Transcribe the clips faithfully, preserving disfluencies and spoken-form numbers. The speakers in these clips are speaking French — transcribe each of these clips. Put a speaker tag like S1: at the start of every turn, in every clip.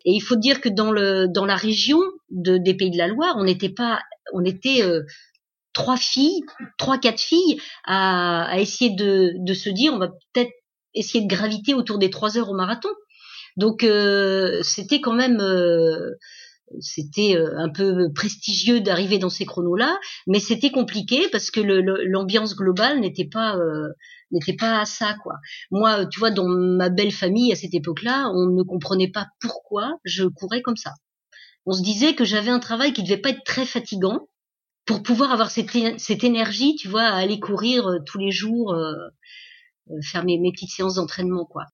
S1: Et il faut dire que dans le dans la région de, des Pays de la Loire, on n'était pas, on était euh, trois filles, trois quatre filles à, à essayer de de se dire, on va peut-être essayer de graviter autour des trois heures au marathon. Donc euh, c'était quand même euh, c'était un peu prestigieux d'arriver dans ces chronos-là, mais c'était compliqué parce que le, le, l'ambiance globale n'était pas euh, n'était pas à ça, quoi. Moi, tu vois, dans ma belle famille à cette époque-là, on ne comprenait pas pourquoi je courais comme ça. On se disait que j'avais un travail qui devait pas être très fatigant pour pouvoir avoir cette, cette énergie, tu vois, à aller courir euh, tous les jours, euh, faire mes, mes petites séances d'entraînement, quoi.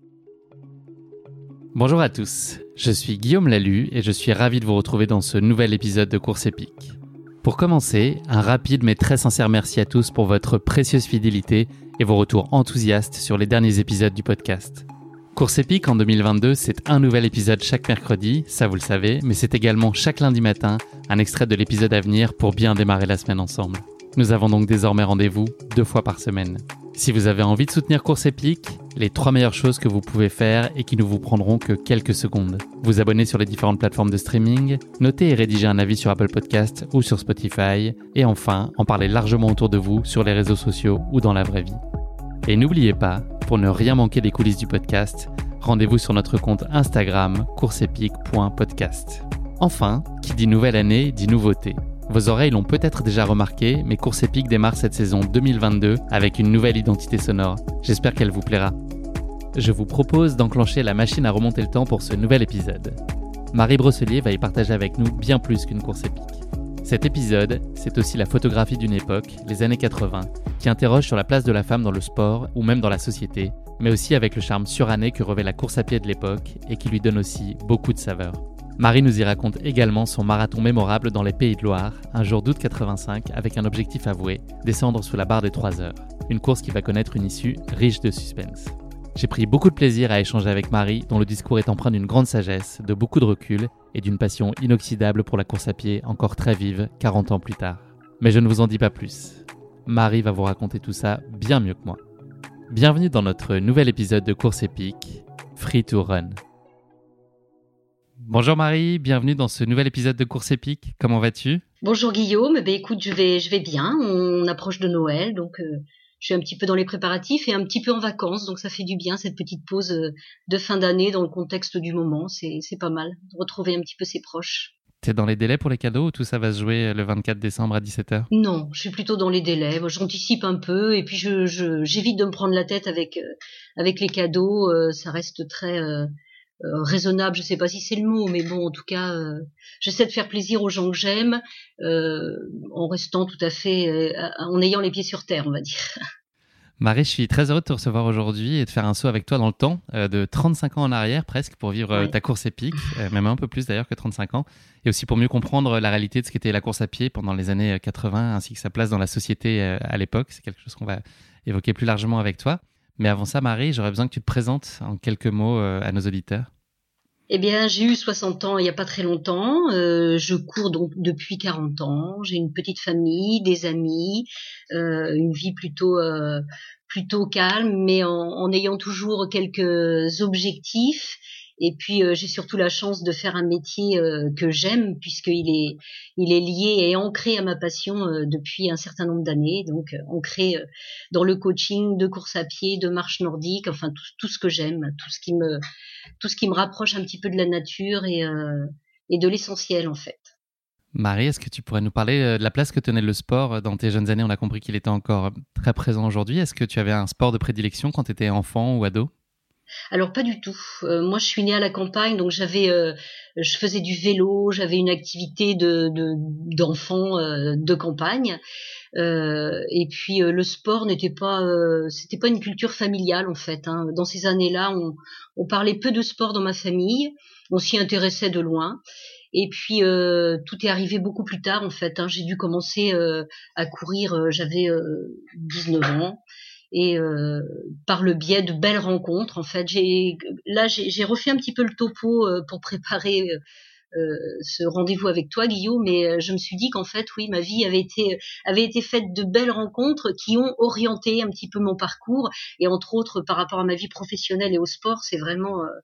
S2: Bonjour à tous, je suis Guillaume Lalu et je suis ravi de vous retrouver dans ce nouvel épisode de Course Épique. Pour commencer, un rapide mais très sincère merci à tous pour votre précieuse fidélité et vos retours enthousiastes sur les derniers épisodes du podcast. Course Épique en deux mille vingt-deux, c'est un nouvel épisode chaque mercredi, ça vous le savez, mais c'est également chaque lundi matin un extrait de l'épisode à venir pour bien démarrer la semaine ensemble. Nous avons donc désormais rendez-vous deux fois par semaine. Si vous avez envie de soutenir Course Épique, les trois meilleures choses que vous pouvez faire et qui ne vous prendront que quelques secondes. Vous abonner sur les différentes plateformes de streaming, noter et rédiger un avis sur Apple Podcasts ou sur Spotify, et enfin, en parler largement autour de vous sur les réseaux sociaux ou dans la vraie vie. Et n'oubliez pas, pour ne rien manquer des coulisses du podcast, rendez-vous sur notre compte Instagram courseepique point podcast. Enfin, qui dit nouvelle année, dit nouveauté. Vos oreilles l'ont peut-être déjà remarqué, mais Course Épique démarre cette saison deux mille vingt-deux avec une nouvelle identité sonore. J'espère qu'elle vous plaira. Je vous propose d'enclencher la machine à remonter le temps pour ce nouvel épisode. Marie Brosselier va y partager avec nous bien plus qu'une course épique. Cet épisode, c'est aussi la photographie d'une époque, les années quatre-vingts, qui interroge sur la place de la femme dans le sport ou même dans la société, mais aussi avec le charme suranné que revêt la course à pied de l'époque et qui lui donne aussi beaucoup de saveur. Marie nous y raconte également son marathon mémorable dans les Pays de Loire, un jour d'août quatre-vingt-cinq, avec un objectif avoué, descendre sous la barre des trois heures. Une course qui va connaître une issue riche de suspense. J'ai pris beaucoup de plaisir à échanger avec Marie, dont le discours est empreint d'une grande sagesse, de beaucoup de recul et d'une passion inoxydable pour la course à pied, encore très vive, quarante ans plus tard. Mais je ne vous en dis pas plus. Marie va vous raconter tout ça bien mieux que moi. Bienvenue dans notre nouvel épisode de Course Épique, Free to Run. Bonjour Marie, bienvenue dans ce nouvel épisode de Course Épique. Comment vas-tu ?
S1: Bonjour Guillaume, ben écoute, je vais, je vais bien. On approche de Noël, donc euh, je suis un petit peu dans les préparatifs et un petit peu en vacances, donc ça fait du bien cette petite pause euh, de fin d'année dans le contexte du moment. C'est, c'est pas mal de retrouver un petit peu ses proches.
S2: T'es dans les délais pour les cadeaux ou tout ça va se jouer le vingt-quatre décembre à dix-sept heures ?
S1: Non, je suis plutôt dans les délais. Moi, j'anticipe un peu et puis je, je, j'évite de me prendre la tête avec euh, avec les cadeaux. Euh, ça reste très euh, Euh, raisonnable, je sais pas si c'est le mot, mais bon, en tout cas, euh, j'essaie de faire plaisir aux gens que j'aime, euh, en restant tout à fait, euh, en ayant les pieds sur terre, on va dire.
S2: Marie, je suis très heureux de te recevoir aujourd'hui et de faire un saut avec toi dans le temps, euh, de trente-cinq ans en arrière presque, pour vivre euh,
S1: Oui.
S2: ta course épique, euh, même un peu plus d'ailleurs que trente-cinq ans, et aussi pour mieux comprendre la réalité de ce qu'était la course à pied pendant les années quatre-vingts, ainsi que sa place dans la société euh, à l'époque. C'est quelque chose qu'on va évoquer plus largement avec toi. Mais avant ça, Marie, j'aurais besoin que tu te présentes en quelques mots euh, à nos auditeurs.
S1: Eh bien, j'ai eu soixante ans il y a pas très longtemps. Euh, je cours donc depuis quarante ans. J'ai une petite famille, des amis, euh, une vie plutôt euh, plutôt calme, mais en, en ayant toujours quelques objectifs. Et puis euh, j'ai surtout la chance de faire un métier euh, que j'aime puisqu'il est il est lié et ancré à ma passion euh, depuis un certain nombre d'années. Donc euh, ancré euh, dans le coaching de course à pied, de marche nordique, enfin tout, tout ce que j'aime, tout ce qui me tout ce qui me rapproche un petit peu de la nature et, euh, et de l'essentiel en fait.
S2: Marie, est-ce que tu pourrais nous parler de la place que tenait le sport dans tes jeunes années ? On a compris qu'il était encore très présent aujourd'hui. Est-ce que tu avais un sport de prédilection quand tu étais enfant ou ado ?
S1: Alors pas du tout. Euh, moi je suis née à la campagne, donc j'avais, euh, je faisais du vélo, j'avais une activité de, de d'enfant euh, de campagne. Euh, et puis euh, le sport n'était pas, euh, c'était pas une culture familiale en fait. Hein. Dans ces années-là, on, on parlait peu de sport dans ma famille. On s'y intéressait de loin. Et puis euh, tout est arrivé beaucoup plus tard en fait. Hein. J'ai dû commencer euh, à courir. Euh, j'avais euh, dix-neuf ans. Et euh, par le biais de belles rencontres, en fait, j'ai là j'ai, j'ai refait un petit peu le topo euh, pour préparer euh, ce rendez-vous avec toi, Guillaume. Mais euh, je me suis dit qu'en fait, oui, ma vie avait été avait été faite de belles rencontres qui ont orienté un petit peu mon parcours. Et entre autres, par rapport à ma vie professionnelle et au sport, c'est vraiment euh,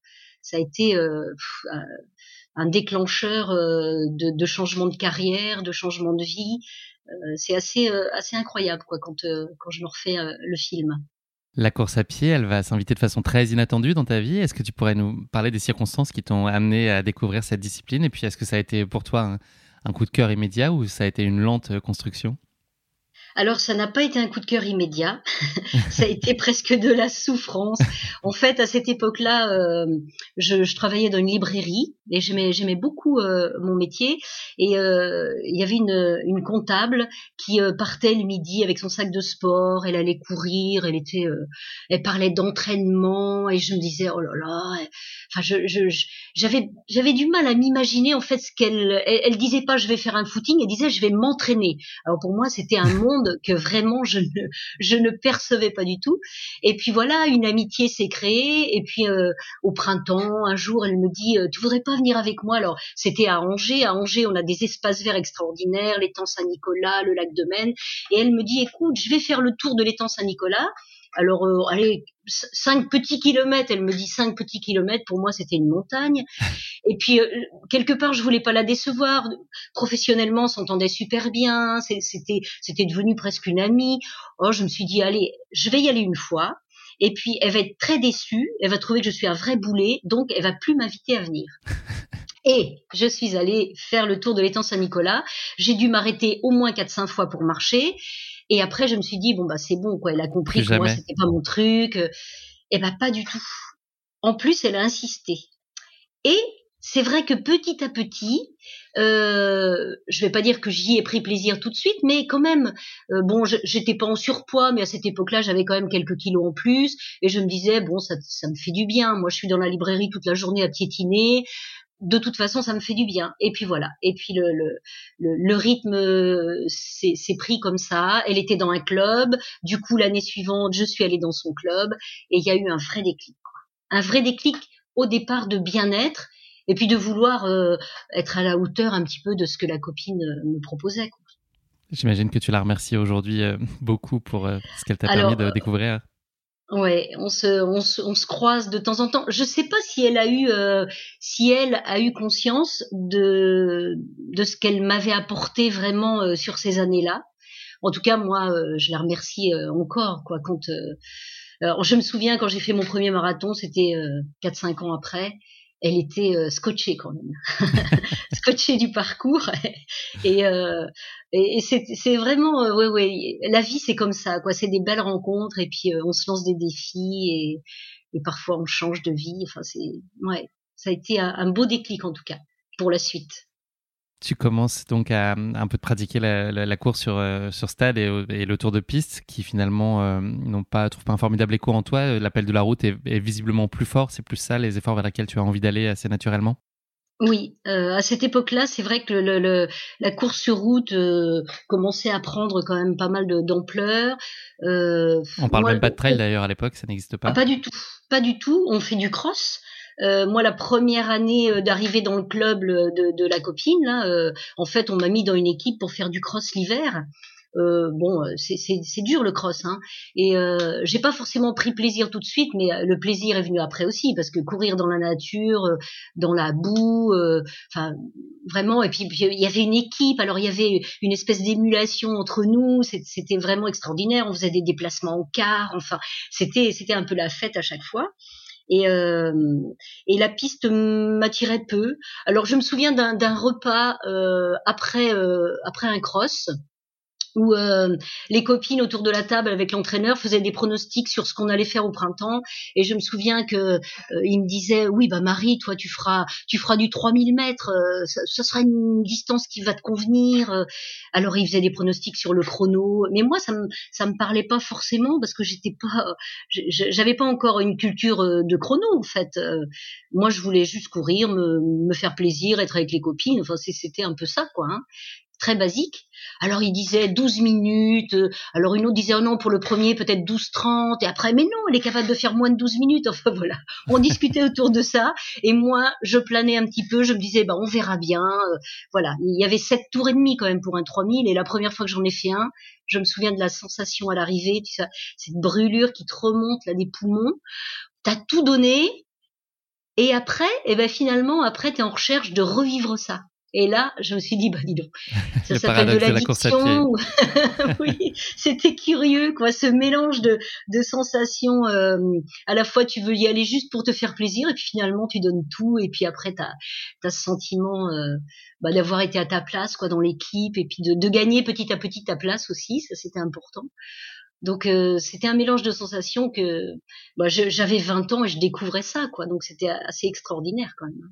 S1: ça a été euh, pff, un, un déclencheur euh, de, de changement de carrière, de changement de vie. Euh, c'est assez euh, assez incroyable quoi quand euh, quand je me refais euh, le film.
S2: La course à pied, elle va s'inviter de façon très inattendue dans ta vie. Est-ce que tu pourrais nous parler des circonstances qui t'ont amené à découvrir cette discipline? Et puis, est-ce que ça a été pour toi un, un coup de cœur immédiat ou ça a été une lente construction?
S1: Alors ça n'a pas été un coup de cœur immédiat, ça a été presque de la souffrance. En fait, à cette époque-là, euh, je, je travaillais dans une librairie et j'aimais, j'aimais beaucoup euh, mon métier. Et euh, il y avait une, une comptable qui euh, partait le midi avec son sac de sport. Elle allait courir, elle était, euh, elle parlait d'entraînement et je me disais oh là là. Elle- Enfin, je, je, je- j'avais, j'avais du mal à m'imaginer en fait ce qu'elle, elle, elle disait pas je vais faire un footing, elle disait je vais m'entraîner. Alors pour moi, c'était un monde que vraiment je ne, je ne percevais pas du tout. Et puis voilà, une amitié s'est créée. Et puis euh, au printemps, un jour, elle me dit euh, tu voudrais pas venir avec moi? Alors c'était à Angers. À Angers, on a des espaces verts extraordinaires, l'étang Saint-Nicolas, le lac de Maine. Et elle me dit écoute, je vais faire le tour de l'étang Saint-Nicolas. Alors, euh, allez, c- cinq petits kilomètres. Elle me dit cinq petits kilomètres. Pour moi, c'était une montagne. Et puis euh, quelque part, je voulais pas la décevoir. Professionnellement, on s'entendait super bien. C'est- C'était, c'était devenu presque une amie. Oh, je me suis dit, allez, je vais y aller une fois. Et puis, elle va être très déçue. Elle va trouver que je suis un vrai boulet. Donc, elle va plus m'inviter à venir. Et je suis allée faire le tour de l'étang Saint-Nicolas. J'ai dû m'arrêter au moins quatre cinq fois pour marcher. Et après, je me suis dit, bon, bah, c'est bon, quoi. Elle a
S2: Plus
S1: compris que moi,
S2: jamais.
S1: c'était pas mon truc. Eh ben, pas du tout. En plus, elle a insisté. Et c'est vrai que petit à petit, euh, je vais pas dire que j'y ai pris plaisir tout de suite, mais quand même, euh, bon, je- j'étais pas en surpoids, mais à cette époque-là, j'avais quand même quelques kilos en plus, et je me disais, bon, ça, ça me fait du bien. Moi, je suis dans la librairie toute la journée à piétiner. De toute façon, ça me fait du bien. Et puis voilà. Et puis le, le, le, le rythme euh, s'est s'est pris comme ça. Elle était dans un club. Du coup, l'année suivante, je suis allée dans son club, et il y a eu un vrai déclic. Un vrai déclic au départ de bien-être et puis de vouloir euh, être à la hauteur un petit peu de ce que la copine euh, me proposait, quoi.
S2: J'imagine que tu la remercies aujourd'hui euh, beaucoup pour euh, ce qu'elle t'a permis
S1: Alors
S2: de découvrir.
S1: euh, ouais, on se, on se on se croise de temps en temps. Je sais pas si elle a eu euh, si elle a eu conscience de de ce qu'elle m'avait apporté vraiment euh, sur ces années-là. En tout cas, moi, euh, je la remercie euh, encore, quoi. Quand euh, alors, je me souviens quand j'ai fait mon premier marathon, c'était euh, quatre cinq ans après. Elle était euh, scotchée quand même, scotchée du parcours. Et, euh, et, et c'est, c'est vraiment, euh, ouais, ouais, la vie c'est comme ça, quoi. C'est des belles rencontres et puis euh, on se lance des défis et, et parfois on change de vie. Enfin, c'est, ouais, ça a été un, un beau déclic en tout cas pour la suite.
S2: Tu commences donc à un peu de pratiquer la, la, la course sur, euh, sur stade et, et le tour de piste qui finalement euh, n'ont pas, trouvent pas un formidable écho en toi. L'appel de la route est, est visiblement plus fort. C'est plus ça, les efforts vers lesquels tu as envie d'aller assez naturellement.
S1: Oui, euh, à cette époque-là, c'est vrai que le, le, le- la course sur route euh, commençait à prendre quand même pas mal de, d'ampleur. Euh,
S2: On parle
S1: moi,
S2: même pas de trail d'ailleurs à l'époque, ça n'existe
S1: ah,
S2: pas.
S1: pas du tout, pas du tout. On fait du cross. Euh, moi, la première année euh, d'arrivée dans le club euh, de, de la copine, là, euh, en fait, on m'a mis dans une équipe pour faire du cross l'hiver. Euh, bon, euh, c'est, c'est, c'est dur le cross, hein. Et euh, j'ai pas forcément pris plaisir tout de suite, mais euh, le plaisir est venu après aussi, parce que courir dans la nature, euh, dans la boue, euh, enfin vraiment. Et puis puis, il y avait une équipe, alors il y avait une espèce d'émulation entre nous. C'est- C'était vraiment extraordinaire. On faisait des déplacements en car, enfin, c'était c'était un peu la fête à chaque fois. Et, euh, et la piste m'attirait peu. Alors je me souviens d'un, d'un repas euh, après euh, après un cross où euh, les copines autour de la table avec l'entraîneur faisaient des pronostics sur ce qu'on allait faire au printemps. Et je me souviens que euh, il me disait oui bah Marie, toi tu feras tu feras du trois mille mètres, euh, ça, ça sera une distance qui va te convenir. Euh, alors il faisait des pronostics sur le chrono, mais moi ça me ça me parlait pas forcément parce que j'étais pas j'avais pas encore une culture euh, de chrono en fait. Euh, moi je voulais juste courir, me, me faire plaisir, être avec les copines. Enfin c'était un peu ça quoi, hein, très basique. Alors il disait douze minutes, euh, alors une autre disait oh non pour le premier peut-être douze trente et après mais non elle est capable de faire moins de douze minutes, enfin voilà. On discutait autour de ça et moi je planais un petit peu, je me disais bah on verra bien, euh, voilà, il y avait sept tours et demi quand même pour un trois mille et la première fois que j'en ai fait un, je me souviens de la sensation à l'arrivée, tu sais, cette brûlure qui te remonte là des poumons, t'as tout donné Et après, eh ben finalement, après, t'es en recherche de revivre ça. Et là, je me suis dit, bah dis donc, ça
S2: Le
S1: s'appelle de
S2: paradoxe de la course à pied.
S1: l'addiction. Oui, c'était curieux, quoi, ce mélange de, de sensations. Euh, à la fois, tu veux y aller juste pour te faire plaisir, et puis finalement, tu donnes tout, et puis après, t'as, t'as ce sentiment euh, bah, d'avoir été à ta place, quoi, dans l'équipe, et puis de, de gagner petit à petit ta place aussi. Ça, c'était important. Donc euh, c'était un mélange de sensations que bah, je, j'avais vingt ans et je découvrais ça, quoi. Donc c'était assez extraordinaire quand même.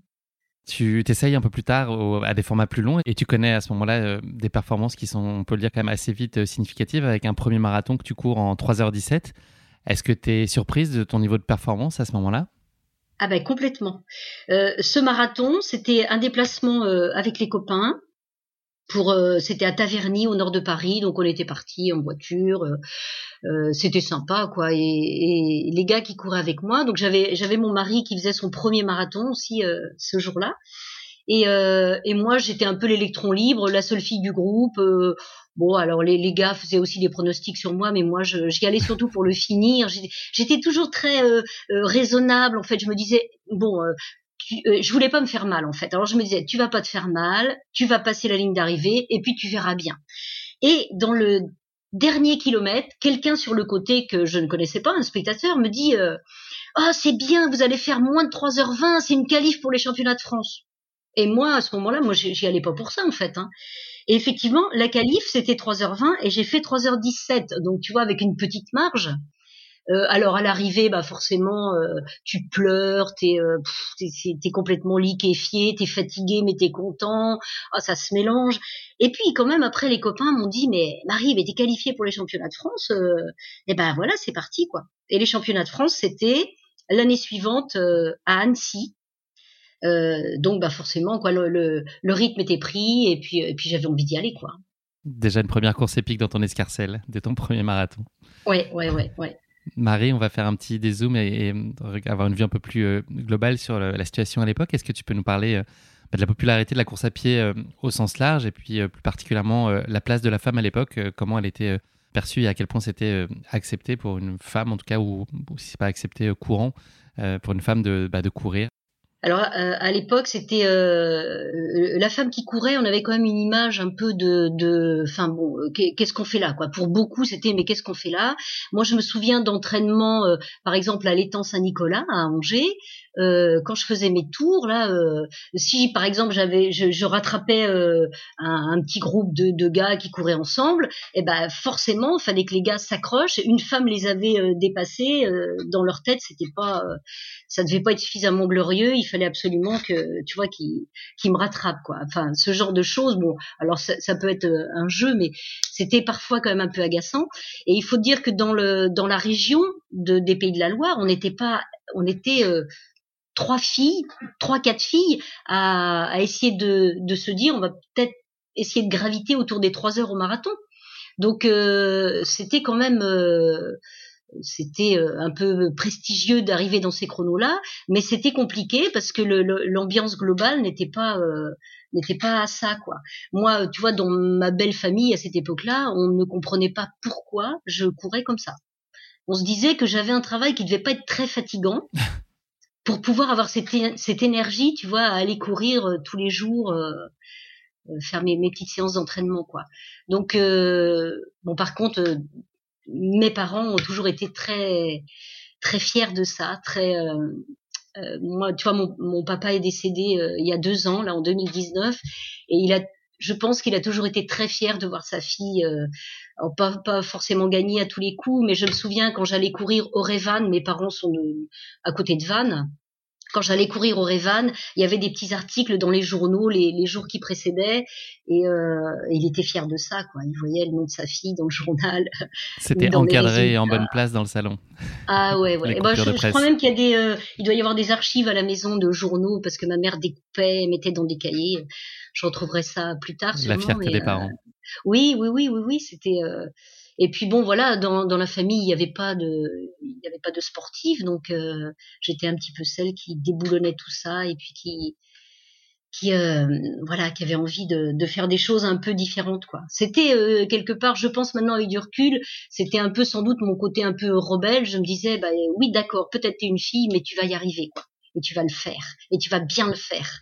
S2: Tu t'essayes un peu plus tard au, à des formats plus longs et tu connais à ce moment-là euh, des performances qui sont, on peut le dire, quand même assez vite euh, significatives avec un premier marathon que tu cours en trois heures dix-sept. Est-ce que tu es surprise de ton niveau de performance à ce moment-là?
S1: Ah ben complètement. Euh, ce marathon, c'était un déplacement euh, avec les copains. Pour, euh, c'était à Taverny, au nord de Paris, donc on était partis en voiture. Euh, euh, c'était sympa, quoi. Et, et les gars qui couraient avec moi, donc j'avais j'avais mon mari qui faisait son premier marathon aussi euh, ce jour-là. Et, euh, et moi, j'étais un peu l'électron libre, la seule fille du groupe. Euh, bon, alors les, les gars faisaient aussi des pronostics sur moi, mais moi, je, j'y allais surtout pour le finir. J'étais, j'étais toujours très euh, euh, raisonnable. En fait, je me disais, bon, euh, tu, euh, je voulais pas me faire mal, en fait. Alors je me disais, tu vas pas te faire mal, tu vas passer la ligne d'arrivée, et puis tu verras bien. Et dans le dernier kilomètre, quelqu'un sur le côté que je ne connaissais pas, un spectateur, me dit, euh, ah, oh, c'est bien, vous allez faire moins de trois heures vingt, c'est une qualif pour les championnats de France. Et moi, à ce moment-là, moi, j'y allais pas pour ça, en fait. Hein. Et effectivement, la qualif, c'était trois heures vingt et j'ai fait trois heures dix-sept. Donc, tu vois, avec une petite marge. Euh, alors, à l'arrivée, bah forcément, euh, tu pleures, t'es, euh, pff, t'es, t'es complètement liquéfié, t'es fatigué, mais t'es content. Ah, ça se mélange. Et puis, quand même, après, les copains m'ont dit, mais Marie, mais t'es qualifiée pour les championnats de France. Euh, et ben voilà, c'est parti, quoi. Et les championnats de France, c'était l'année suivante euh, à Annecy. Euh, donc bah forcément quoi le, le, le rythme était pris et puis et puis j'avais envie d'y aller quoi.
S2: Déjà une première course épique dans ton escarcelle, de ton premier marathon.
S1: Ouais ouais ouais ouais.
S2: Marie, on va faire un petit dézoom et, et avoir une vue un peu plus euh, globale sur le, la situation à l'époque. Est-ce que tu peux nous parler euh, de la popularité de la course à pied euh, au sens large et puis euh, plus particulièrement euh, la place de la femme à l'époque, euh, comment elle était euh, perçue et à quel point c'était euh, accepté pour une femme en tout cas, ou, ou si c'est pas accepté euh, courant euh, pour une femme de, bah, de courir?
S1: Alors euh, à l'époque, c'était euh, la femme qui courait. On avait quand même une image un peu de, de, enfin bon, qu'est-ce qu'on fait là, quoi. Pour beaucoup, c'était mais qu'est-ce qu'on fait là. Moi, je me souviens d'entraînements, euh, par exemple à l'étang Saint-Nicolas à Angers. Euh, quand je faisais mes tours là, euh, si par exemple j'avais, je, je rattrapais euh, un, un petit groupe de, de gars qui couraient ensemble, et eh ben forcément, il fallait que les gars s'accrochent. Une femme les avait euh, dépassés euh, dans leur tête, c'était pas, euh, ça devait pas être suffisamment glorieux. Il fallait absolument que, tu vois, qu'il, qu'il me rattrape, quoi. Enfin, ce genre de choses. Bon, alors ça, ça peut être un jeu, mais c'était parfois quand même un peu agaçant. Et il faut dire que dans le, dans la région de, des Pays de la Loire, on n'était pas, on était euh, trois filles, trois, quatre filles à, à essayer de, de se dire, on va peut-être essayer de graviter autour des trois heures au marathon. Donc euh, c'était quand même, euh, c'était un peu prestigieux d'arriver dans ces chronos-là, mais c'était compliqué parce que le, le, l'ambiance globale n'était pas, euh, n'était pas ça, quoi. Moi, tu vois, dans ma belle famille à cette époque-là, on ne comprenait pas pourquoi je courais comme ça. On se disait que j'avais un travail qui devait pas être très fatigant pour pouvoir avoir cette, cette énergie, tu vois, à aller courir euh, tous les jours, euh, euh, faire mes, mes petites séances d'entraînement, quoi. Donc, euh, bon, par contre, euh, mes parents ont toujours été très, très fiers de ça, très. Euh, euh, moi, tu vois, mon, mon papa est décédé euh, il y a deux ans, là, en deux mille dix-neuf, et il a, je pense qu'il a toujours été très fier de voir sa fille. Euh, pas, pas forcément gagner à tous les coups, mais je me souviens quand j'allais courir au Révan, mes parents sont de, à côté de Vannes. Quand j'allais courir au Révan, il y avait des petits articles dans les journaux les, les jours qui précédaient, et euh, il était fier de ça, quoi. Il voyait le nom de sa fille dans le journal.
S2: C'était encadré et en bonne place dans le salon.
S1: Ah ouais, ouais. Et ben, je, je crois même qu'il y a des, euh, il doit y avoir des archives à la maison de journaux parce que ma mère découpait, mettait dans des cahiers. Je retrouverai ça plus tard. Sûrement,
S2: la fierté
S1: mais,
S2: des
S1: euh,
S2: parents.
S1: Oui, oui, oui, oui, oui. C'était. Euh... Et puis bon, voilà, dans, dans la famille, il n'y avait pas de, il y avait pas de sportif, donc euh, j'étais un petit peu celle qui déboulonnait tout ça et puis qui, qui, euh, voilà, qui avait envie de, de faire des choses un peu différentes, quoi. C'était euh, quelque part, je pense maintenant avec du recul, c'était un peu sans doute mon côté un peu rebelle. Je me disais, bah oui, d'accord, peut-être t'es une fille, mais tu vas y arriver, quoi. et tu vas le faire et tu vas bien le faire.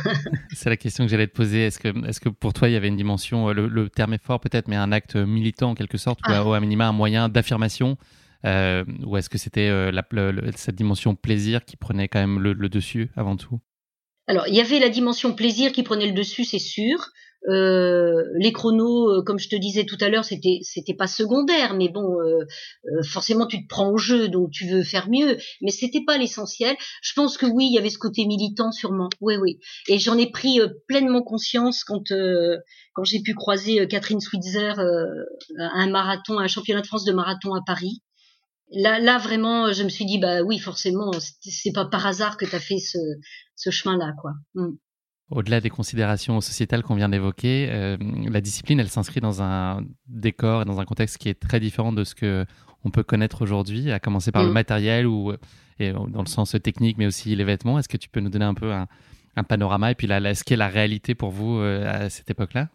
S2: C'est la question que j'allais te poser. Est-ce que, est-ce que pour toi, il y avait une dimension, le, le terme est fort peut-être, mais un acte militant en quelque sorte, ah. ou à, à minima un moyen d'affirmation, euh, ou est-ce que c'était euh, la, le, cette dimension plaisir qui prenait quand même le, le dessus avant tout?
S1: Alors, il y avait la dimension plaisir qui prenait le dessus, c'est sûr. Euh, les chronos, euh, comme je te disais tout à l'heure, c'était c'était pas secondaire, mais bon, euh, euh, forcément tu te prends au jeu, donc tu veux faire mieux, mais c'était pas l'essentiel. Je pense que oui, il y avait ce côté militant sûrement, oui oui, et j'en ai pris euh, pleinement conscience quand euh, quand j'ai pu croiser euh, Catherine Switzer euh, à un marathon, à un championnat de France de marathon à Paris. Là, là vraiment, je me suis dit bah oui, forcément, c'est, c'est pas par hasard que t'as fait ce ce chemin-là, quoi. Mm.
S2: Au-delà des considérations sociétales qu'on vient d'évoquer, euh, la discipline, elle s'inscrit dans un décor et dans un contexte qui est très différent de ce que on peut connaître aujourd'hui, à commencer par mmh. le matériel ou et dans le sens technique, mais aussi les vêtements. Est-ce que tu peux nous donner un peu un, un panorama et puis la, la, ce qu'est la réalité pour vous euh, à cette époque-là?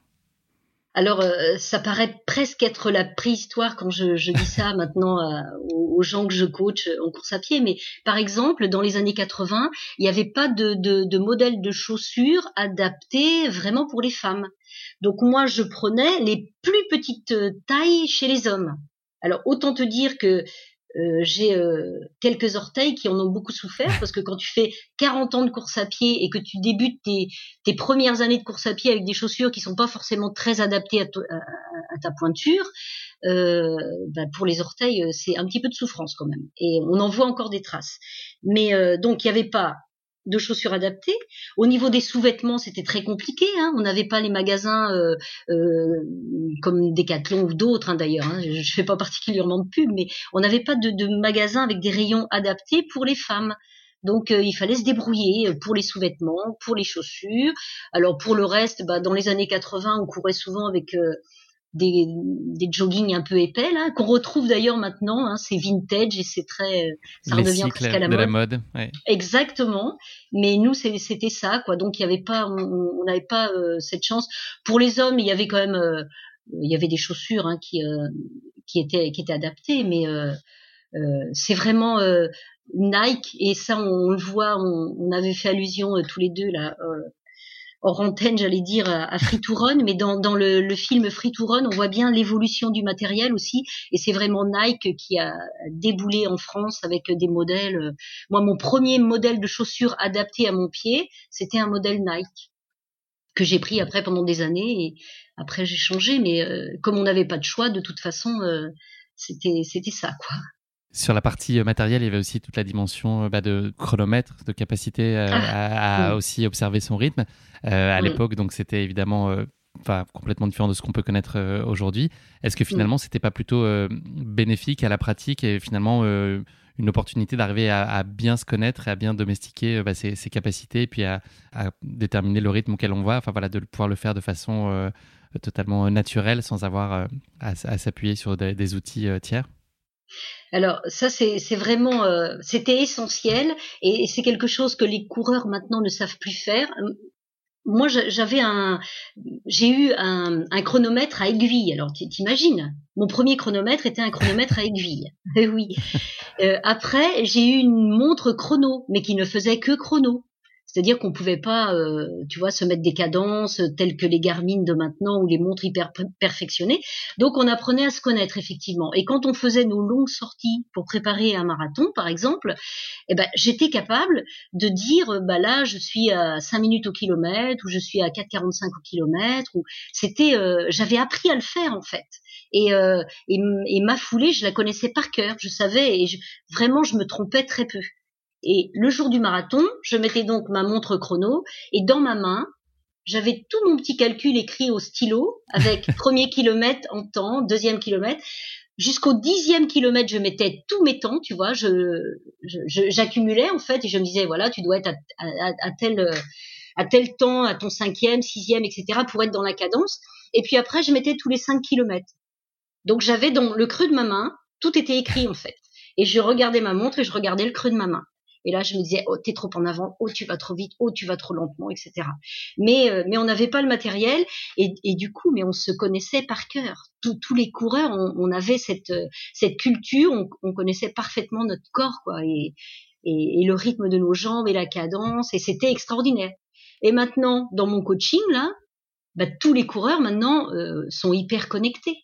S1: Alors, euh, ça paraît presque être la préhistoire quand je, je dis ça maintenant euh, aux, aux gens que je coach en course à pied. Mais par exemple, dans les années quatre-vingts, il n'y avait pas de, de, de modèle de chaussures adapté vraiment pour les femmes. Donc moi, je prenais les plus petites tailles chez les hommes. Alors, autant te dire que Euh, j'ai euh, quelques orteils qui en ont beaucoup souffert parce que quand tu fais quarante ans de course à pied et que tu débutes tes, tes premières années de course à pied avec des chaussures qui sont pas forcément très adaptées à, to, à, à ta pointure, euh, bah pour les orteils c'est un petit peu de souffrance quand même et on en voit encore des traces. Mais euh, donc il y avait pas de chaussures adaptées. Au niveau des sous-vêtements, c'était très compliqué. Hein. On n'avait pas les magasins euh, euh, comme Decathlon ou d'autres, hein, d'ailleurs. Hein. Je ne fais pas particulièrement de pub, mais on n'avait pas de, de magasins avec des rayons adaptés pour les femmes. Donc, euh, il fallait se débrouiller pour les sous-vêtements, pour les chaussures. Alors, pour le reste, bah, dans les années quatre-vingts, on courait souvent avec... Euh, Des, des joggings un peu épais là qu'on retrouve d'ailleurs maintenant, hein, c'est vintage et c'est très, ça
S2: les
S1: redevient presque à la
S2: de
S1: mode.
S2: La mode ouais.
S1: Exactement, mais nous c'est, c'était ça quoi. Donc il y avait pas, on n'avait pas euh, cette chance. Pour les hommes, il y avait quand même, euh, il y avait des chaussures hein, qui euh, qui étaient qui étaient adaptées, mais euh, euh, c'est vraiment euh, Nike et ça on, on le voit, on, on avait fait allusion euh, tous les deux là. Euh, hors antenne, j'allais dire, à Free to Run, mais dans, dans le, le film Free to Run, on voit bien l'évolution du matériel aussi, et c'est vraiment Nike qui a déboulé en France avec des modèles. Moi, mon premier modèle de chaussures adapté à mon pied, c'était un modèle Nike, que j'ai pris après pendant des années, et après j'ai changé, mais euh, comme on n'avait pas de choix, de toute façon, euh, c'était, c'était ça, quoi.
S2: Sur la partie matérielle, il y avait aussi toute la dimension bah, de chronomètre, de capacité euh, ah, à, à oui. aussi observer son rythme. Euh, à oui. l'époque, donc c'était évidemment euh, complètement différent de ce qu'on peut connaître euh, aujourd'hui. Est-ce que finalement, oui. c'était pas plutôt euh, bénéfique à la pratique et finalement euh, une opportunité d'arriver à, à bien se connaître et à bien domestiquer bah, ses, ses capacités et puis à, à déterminer le rythme auquel on va, enfin voilà, de pouvoir le faire de façon euh, totalement naturelle sans avoir euh, à, à s'appuyer sur des, des outils euh, tiers?
S1: Alors ça c'est c'est vraiment euh, c'était essentiel et, et c'est quelque chose que les coureurs maintenant ne savent plus faire. Moi j'avais un j'ai eu un, un chronomètre à aiguille. Alors t'imagines, mon premier chronomètre était un chronomètre à aiguille. Oui. Euh, après j'ai eu une montre chrono, mais qui ne faisait que chrono. C'est-à-dire qu'on pouvait pas, euh, tu vois, se mettre des cadences telles que les Garmin de maintenant ou les montres hyper perfectionnées. Donc, on apprenait à se connaître effectivement. Et quand on faisait nos longues sorties pour préparer un marathon, par exemple, eh ben, j'étais capable de dire, bah là, je suis à cinq minutes au kilomètre ou je suis à quatre quarante-cinq au kilomètre. Ou c'était, euh, j'avais appris à le faire en fait. Et, euh, et, et ma foulée, je la connaissais par cœur. Je savais et je, vraiment, je me trompais très peu. Et le jour du marathon, je mettais donc ma montre chrono et dans ma main, j'avais tout mon petit calcul écrit au stylo avec premier kilomètre en temps, deuxième kilomètre. Jusqu'au dixième kilomètre, je mettais tous mes temps, tu vois, je, je, je j'accumulais en fait et je me disais voilà, tu dois être à, à, à tel à tel temps, à ton cinquième, sixième, et cetera pour être dans la cadence. Et puis après, je mettais tous les cinq kilomètres. Donc j'avais dans le creux de ma main, tout était écrit en fait. Et je regardais ma montre et je regardais le creux de ma main. Et là, je me disais, oh, t'es trop en avant, oh, tu vas trop vite, oh, tu vas trop lentement, et cetera. Mais, euh, mais on n'avait pas le matériel et, et du coup, mais on se connaissait par cœur. Tous, tous les coureurs, on, on avait cette, cette culture, on, on connaissait parfaitement notre corps, quoi. Et, et, et le rythme de nos jambes et la cadence, et c'était extraordinaire. Et maintenant, dans mon coaching, là, bah, tous les coureurs maintenant euh, sont hyper connectés.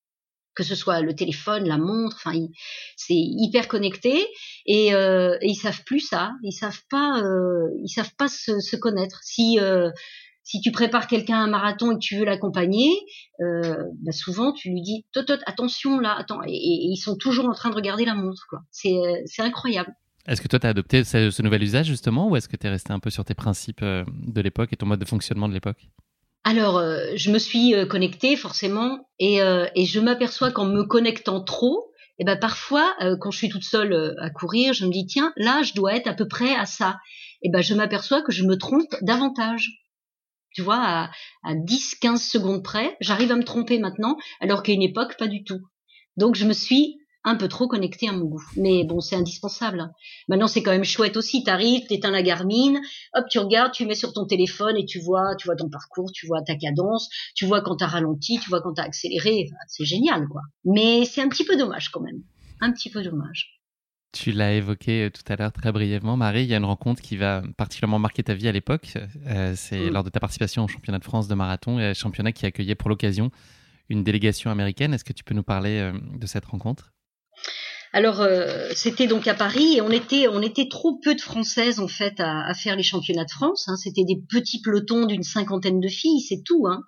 S1: Que ce soit le téléphone, la montre, enfin, c'est hyper connecté et, euh, et ils savent plus ça. Ils savent pas, euh, ils savent pas se, se connaître. Si euh, si tu prépares quelqu'un à un marathon et que tu veux l'accompagner, euh, bah souvent tu lui dis tot tot attention là, attends, et, et ils sont toujours en train de regarder la montre, quoi. C'est c'est incroyable.
S2: Est-ce que toi, tu as adopté ce, ce nouvel usage, justement, ou est-ce que tu es resté un peu sur tes principes de l'époque et ton mode de fonctionnement de l'époque ?
S1: Alors, euh, je me suis euh, connectée, forcément, et, euh, et je m'aperçois qu'en me connectant trop, et ben parfois, euh, quand je suis toute seule euh, à courir, je me dis, tiens, là, je dois être à peu près à ça. Et ben je m'aperçois que je me trompe davantage. Tu vois, à, à dix quinze secondes près, j'arrive à me tromper maintenant, alors qu'à une époque, pas du tout. Donc, je me suis un peu trop connectée à mon goût. Mais bon, c'est indispensable. Maintenant, c'est quand même chouette aussi. T'arrives, t'éteins la Garmin, hop, tu regardes, tu mets sur ton téléphone et tu vois, tu vois ton parcours, tu vois ta cadence, tu vois quand t'as ralenti, tu vois quand t'as accéléré. Enfin, c'est génial, quoi. Mais c'est un petit peu dommage quand même. Un petit peu dommage.
S2: Tu l'as évoqué tout à l'heure très brièvement, Marie. Il y a une rencontre qui va particulièrement marquer ta vie à l'époque. Euh, c'est mmh. lors de ta participation au championnat de France de marathon, et un championnat qui accueillait pour l'occasion une délégation américaine. Est-ce que tu peux nous parler euh, de cette rencontre ?
S1: Alors, euh, c'était donc à Paris et on était, on était trop peu de Françaises en fait à, à faire les championnats de France. Hein. C'était des petits pelotons d'une cinquantaine de filles, c'est tout. Hein.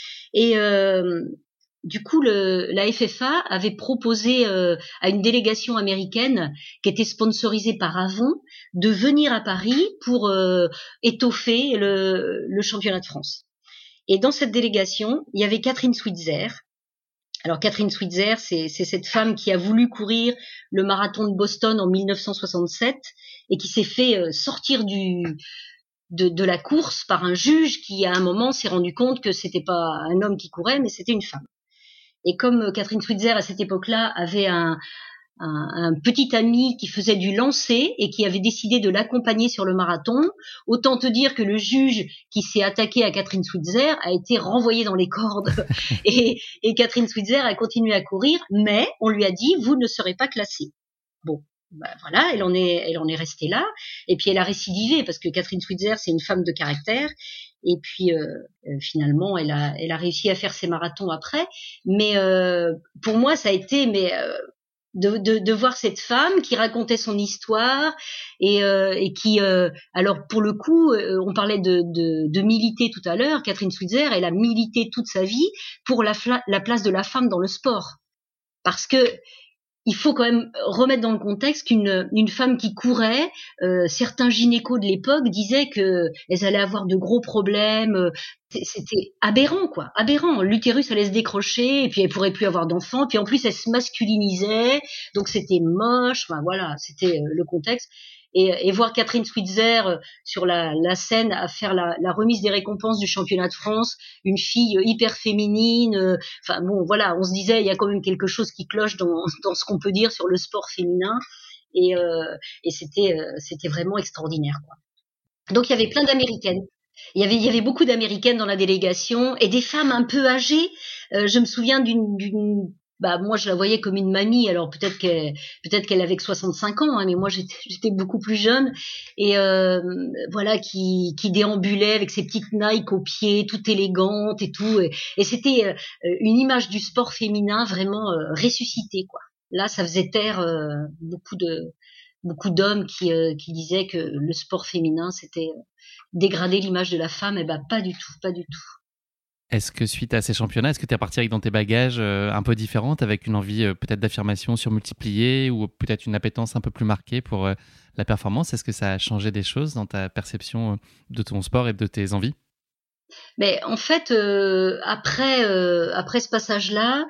S1: Et euh, du coup, le, la F F A avait proposé euh, à une délégation américaine qui était sponsorisée par Avon de venir à Paris pour euh, étoffer le, le championnat de France. Et dans cette délégation, il y avait Catherine Switzer. Alors Catherine Switzer, c'est, c'est cette femme qui a voulu courir le marathon de Boston en mille neuf cent soixante-sept et qui s'est fait sortir du de, de la course par un juge qui à un moment s'est rendu compte que c'était pas un homme qui courait mais c'était une femme. Et comme Catherine Switzer à cette époque-là avait un Un, un petit ami qui faisait du lancer et qui avait décidé de l'accompagner sur le marathon. Autant te dire que le juge qui s'est attaqué à Catherine Switzer a été renvoyé dans les cordes et, et Catherine Switzer a continué à courir, mais on lui a dit vous ne serez pas classée. Bon, ben voilà, elle en est, elle en est restée là. Et puis elle a récidivé parce que Catherine Switzer c'est une femme de caractère. Et puis euh, finalement, elle a, elle a réussi à faire ses marathons après. Mais euh, pour moi, ça a été mais euh, De, de, de voir cette femme qui racontait son histoire et, euh, et qui, euh, alors pour le coup, euh, on parlait de, de, de militer tout à l'heure. Catherine Switzer, elle a milité toute sa vie pour la, la place de la femme dans le sport, parce que il faut quand même remettre dans le contexte qu'une une femme qui courait, euh, certains gynécos de l'époque disaient que elles allaient avoir de gros problèmes. Euh, c'était aberrant, quoi, aberrant. L'utérus allait se décrocher et puis elle pourrait plus avoir d'enfants. Puis en plus, elle se masculinisait, donc c'était moche. Enfin voilà, c'était euh, le contexte. Et, et voir Catherine Switzer sur la, la scène à faire la, la remise des récompenses du championnat de France, une fille hyper féminine. Euh, enfin bon, voilà, on se disait il y a quand même quelque chose qui cloche dans, dans ce qu'on peut dire sur le sport féminin. Et, euh, et c'était, euh, c'était vraiment extraordinaire, quoi. Donc il y avait plein d'Américaines. Il y avait, il y avait beaucoup d'Américaines dans la délégation et des femmes un peu âgées. Euh, je me souviens d'une, d'une bah moi je la voyais comme une mamie, alors peut-être qu'elle peut-être qu'elle avait que soixante-cinq ans, hein, mais moi j'étais j'étais beaucoup plus jeune et euh, voilà qui qui déambulait avec ses petites Nike aux pieds, toute élégante et tout, et, et c'était euh, une image du sport féminin vraiment euh, ressuscitée, quoi. Là ça faisait taire euh, beaucoup de beaucoup d'hommes qui euh, qui disaient que le sport féminin c'était euh, dégrader l'image de la femme. Et ben pas du tout, pas du tout.
S2: Est-ce que suite à ces championnats, est-ce que tu es parti avec dans tes bagages euh, un peu différentes, avec une envie euh, peut-être d'affirmation surmultipliée ou peut-être une appétence un peu plus marquée pour euh, la performance ? Est-ce que ça a changé des choses dans ta perception euh, de ton sport et de tes envies ?
S1: Mais en fait, euh, après euh, après ce passage-là,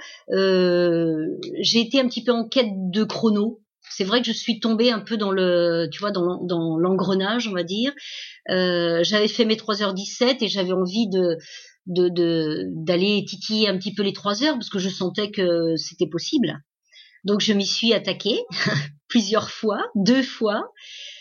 S1: euh, j'ai été un petit peu en quête de chrono. C'est vrai que je suis tombée un peu dans le, tu vois, dans, dans l'engrenage, on va dire. Euh, j'avais fait mes trois heures dix-sept et j'avais envie de de, de d'aller titiller un petit peu les trois heures parce que je sentais que c'était possible. Donc je m'y suis attaquée plusieurs fois, deux fois,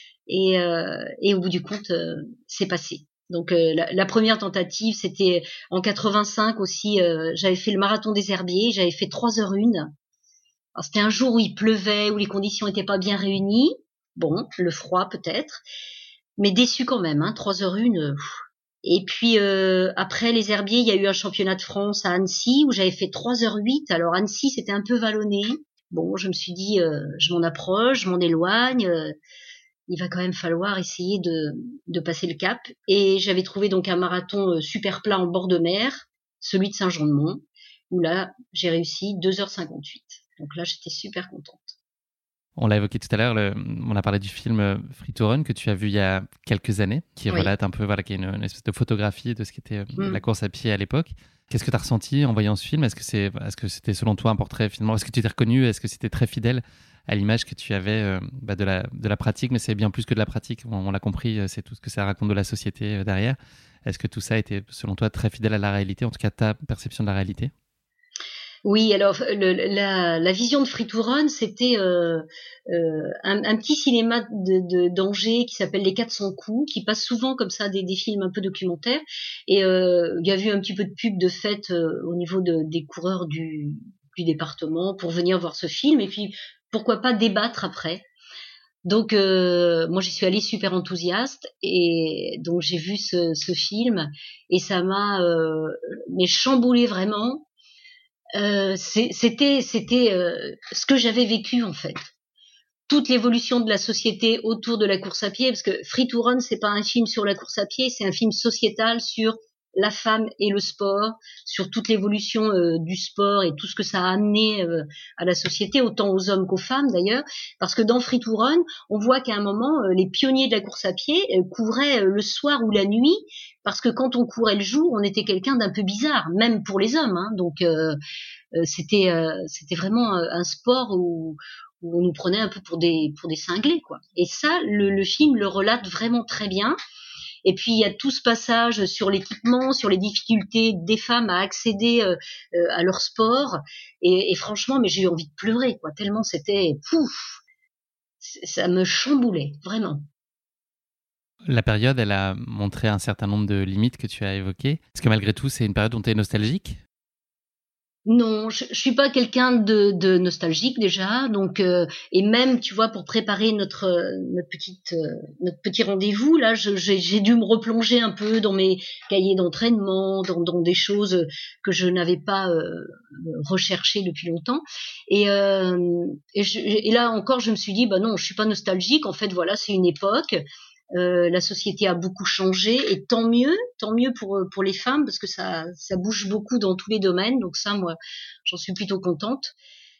S1: et, euh, et au bout du compte, euh, c'est passé. Donc euh, la, la première tentative, c'était en quatre-vingt-cinq aussi. Euh, j'avais fait le marathon des Herbiers, j'avais fait trois heures une. Alors, c'était un jour où il pleuvait, où les conditions n'étaient pas bien réunies. Bon, le froid peut-être, mais déçue quand même, hein, trois heures une. Euh, et puis euh, après les herbiers, il y a eu un championnat de France à Annecy où j'avais fait trois heures huit. Alors Annecy, c'était un peu vallonné. Bon, je me suis dit, euh, je m'en approche, je m'en éloigne. Euh, il va quand même falloir essayer de, de passer le cap. Et j'avais trouvé donc un marathon euh, super plat en bord de mer, celui de Saint-Jean-de-Mont, où là, j'ai réussi deux heures cinquante-huit. Donc là, j'étais super contente.
S2: On l'a évoqué tout à l'heure, le, on a parlé du film Free to Run que tu as vu il y a quelques années, qui oui. relate un peu, voilà, qui est une, une espèce de photographie de ce qu'était mm. la course à pied à l'époque. Qu'est-ce que tu as ressenti en voyant ce film ? Est-ce que, c'est, est-ce que c'était selon toi un portrait finalement ? Est-ce que tu t'es reconnu ? Est-ce que c'était très fidèle à l'image que tu avais euh, bah, de, la, de la pratique ? Mais c'est bien plus que de la pratique, on, on l'a compris, c'est tout ce que ça raconte de la société euh, derrière. Est-ce que tout ça était selon toi très fidèle à la réalité, en tout cas ta perception de la réalité ?
S1: Oui, alors le, la, la vision de Free to Run, c'était euh, euh, un, un petit cinéma de, de, d'Angers qui s'appelle Les quatre cents coups, qui passe souvent comme ça des, des films un peu documentaires. Et euh, il y a eu un petit peu de pub de fait euh, au niveau de, des coureurs du, du département pour venir voir ce film. Et puis pourquoi pas débattre après. Donc euh, moi j'y suis allée super enthousiaste et donc j'ai vu ce, ce film et ça m'a euh, mais chamboulé vraiment. Euh, c'est, c'était c'était euh, ce que j'avais vécu en fait, toute l'évolution de la société autour de la course à pied, parce que Free to Run c'est pas un film sur la course à pied, c'est un film sociétal sur la femme et le sport, sur toute l'évolution euh, du sport et tout ce que ça a amené euh, à la société, autant aux hommes qu'aux femmes d'ailleurs, parce que dans Free to Run on voit qu'à un moment euh, les pionniers de la course à pied euh, couraient euh, le soir ou la nuit, parce que quand on courait le jour on était quelqu'un d'un peu bizarre, même pour les hommes, hein, donc euh, euh, c'était euh, c'était vraiment un sport où, où on nous prenait un peu pour des pour des cinglés quoi, et ça le, le film le relate vraiment très bien. Et puis il y a tout ce passage sur l'équipement, sur les difficultés des femmes à accéder euh, euh, à leur sport. Et, et franchement, mais j'ai eu envie de pleurer, quoi. Tellement c'était pouf, ça me chamboulait vraiment.
S2: La période, elle a montré un certain nombre de limites que tu as évoquées. Est-ce que malgré tout, c'est une période dont tu es nostalgique ?
S1: Non, je, je suis pas quelqu'un de, de nostalgique déjà, donc euh, et même tu vois pour préparer notre notre petite euh, notre petit rendez-vous là, je, j'ai, j'ai dû me replonger un peu dans mes cahiers d'entraînement, dans, dans des choses que je n'avais pas euh, recherchées depuis longtemps, et euh, et, je, et là encore je me suis dit bah non, je suis pas nostalgique, en fait voilà c'est une époque. Euh, la société a beaucoup changé et tant mieux, tant mieux pour pour les femmes parce que ça ça bouge beaucoup dans tous les domaines. Donc ça, moi, j'en suis plutôt contente.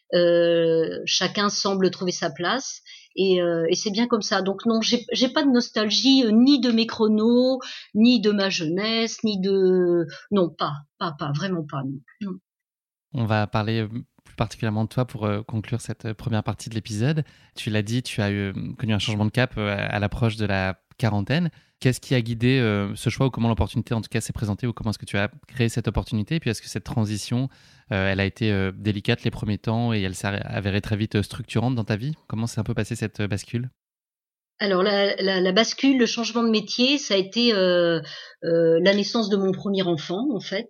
S1: Euh, chacun semble trouver sa place et, euh, et c'est bien comme ça. Donc non, j'ai j'ai pas de nostalgie euh, ni de mes chronos, ni de ma jeunesse, ni de non pas pas pas vraiment pas. Non.
S2: On va parler plus particulièrement de toi pour euh, conclure cette première partie de l'épisode. Tu l'as dit, tu as eu, connu un changement de cap euh, à l'approche de la quarantaine. Qu'est-ce qui a guidé euh, ce choix ou comment l'opportunité en tout cas s'est présentée ou comment est-ce que tu as créé cette opportunité ? Et puis est-ce que cette transition, euh, elle a été euh, délicate les premiers temps et elle s'est avérée très vite structurante dans ta vie ? Comment s'est un peu passée cette bascule ?
S1: Alors la, la, la bascule, le changement de métier, ça a été euh, euh, la naissance de mon premier enfant en fait.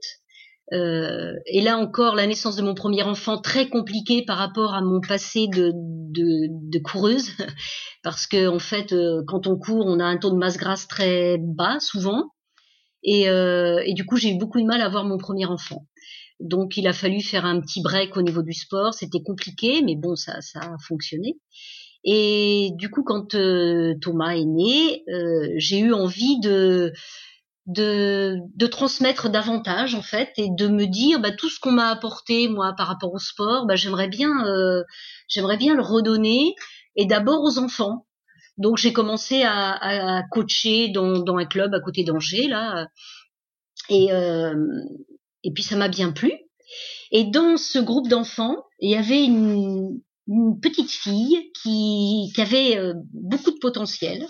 S1: Euh, et là encore, la naissance de mon premier enfant, très compliquée par rapport à mon passé de, de, de coureuse, parce que en fait, euh, quand on court, on a un taux de masse grasse très bas souvent, et, euh, et du coup, j'ai eu beaucoup de mal à avoir mon premier enfant. Donc, il a fallu faire un petit break au niveau du sport. C'était compliqué, mais bon, ça, ça a fonctionné. Et du coup, quand euh, Thomas est né, euh, j'ai eu envie de de de transmettre davantage en fait et de me dire bah tout ce qu'on m'a apporté moi par rapport au sport, bah j'aimerais bien euh, j'aimerais bien le redonner, et d'abord aux enfants. Donc j'ai commencé à, à coacher dans dans un club à côté d'Angers là, et euh, et puis ça m'a bien plu. Et dans ce groupe d'enfants, il y avait une une petite fille qui qui avait euh, beaucoup de potentiel,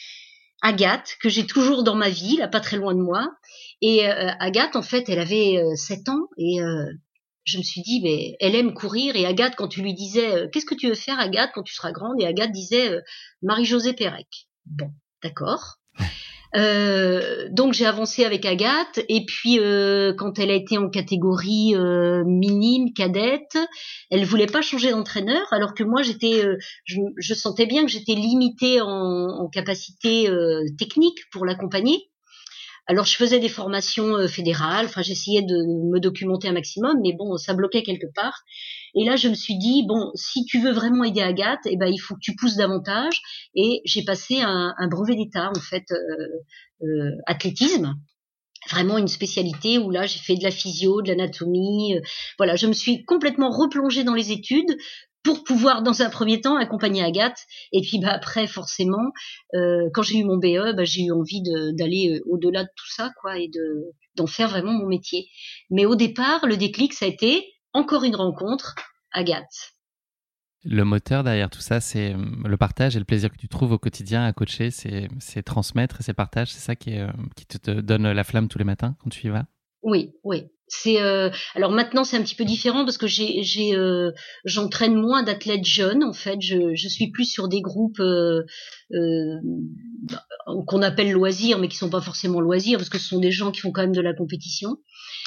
S1: Agathe, que j'ai toujours dans ma vie, là, pas très loin de moi. Et euh, Agathe, en fait, elle avait euh, sept ans et euh, je me suis dit, mais elle aime courir. Et Agathe, quand tu lui disais, euh, qu'est-ce que tu veux faire, Agathe, quand tu seras grande ? Et Agathe disait, euh, Marie-Josée Pérec. Bon, d'accord. Euh, donc j'ai avancé avec Agathe et puis euh, quand elle a été en catégorie euh, minime, cadette, elle voulait pas changer d'entraîneur alors que moi j'étais, euh, je, je sentais bien que j'étais limitée en, en capacité euh, technique pour l'accompagner. Alors je faisais des formations euh, fédérales, enfin j'essayais de me documenter un maximum, mais bon ça bloquait quelque part. Et là je me suis dit bon si tu veux vraiment aider Agathe, eh ben il faut que tu pousses davantage. Et j'ai passé un, un brevet d'état en fait euh, euh, athlétisme, vraiment une spécialité où là j'ai fait de la physio, de l'anatomie. Euh, voilà, je me suis complètement replongée dans les études pour pouvoir dans un premier temps accompagner Agathe et puis bah après forcément euh, quand j'ai eu mon B E bah, j'ai eu envie de, d'aller euh, au-delà de tout ça quoi et de d'en faire vraiment mon métier. Mais au départ le déclic ça a été encore une rencontre, Agathe.
S2: Le moteur derrière tout ça, c'est le partage et le plaisir que tu trouves au quotidien à coacher, c'est, c'est transmettre et c'est le partage, c'est ça qui, est, qui te, te donne la flamme tous les matins quand tu y vas?
S1: Oui, oui. C'est euh, alors maintenant c'est un petit peu différent parce que j'ai j'ai euh, j'entraîne moins d'athlètes jeunes en fait. Je je suis plus sur des groupes euh, euh, qu'on appelle loisirs mais qui sont pas forcément loisirs parce que ce sont des gens qui font quand même de la compétition.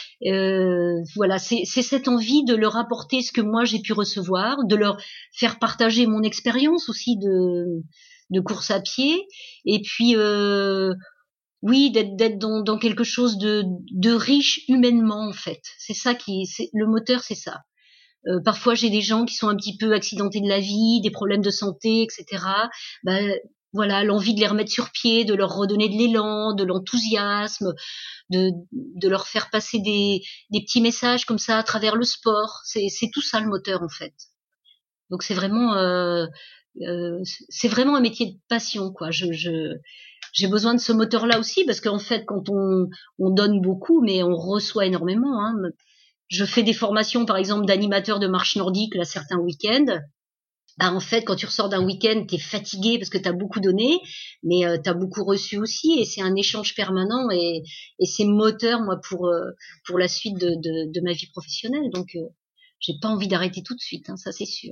S1: Euh, voilà, c'est c'est cette envie de leur apporter ce que moi j'ai pu recevoir, de leur faire partager mon expérience aussi de de course à pied et puis euh, oui, d'être d'être dans, dans quelque chose de, de riche humainement en fait. C'est ça qui, c'est le moteur, c'est ça. Euh, parfois, j'ai des gens qui sont un petit peu accidentés de la vie, des problèmes de santé, et cetera. Ben, voilà, l'envie de les remettre sur pied, de leur redonner de l'élan, de l'enthousiasme, de, de leur faire passer des, des petits messages comme ça à travers le sport. C'est, c'est tout ça le moteur en fait. Donc c'est vraiment, euh, euh, c'est vraiment un métier de passion quoi. Je, je, j'ai besoin de ce moteur-là aussi parce qu'en fait, quand on, on donne beaucoup, mais on reçoit énormément. Hein. Je fais des formations, par exemple, d'animateurs de marche nordique là certains week-ends. Bah, en fait, quand tu ressors d'un week-end, t'es fatigué parce que t'as beaucoup donné, mais euh, t'as beaucoup reçu aussi, et c'est un échange permanent et, et c'est moteur, moi, pour euh, pour la suite de, de, de ma vie professionnelle. Donc, euh, j'ai pas envie d'arrêter tout de suite, hein, ça c'est sûr.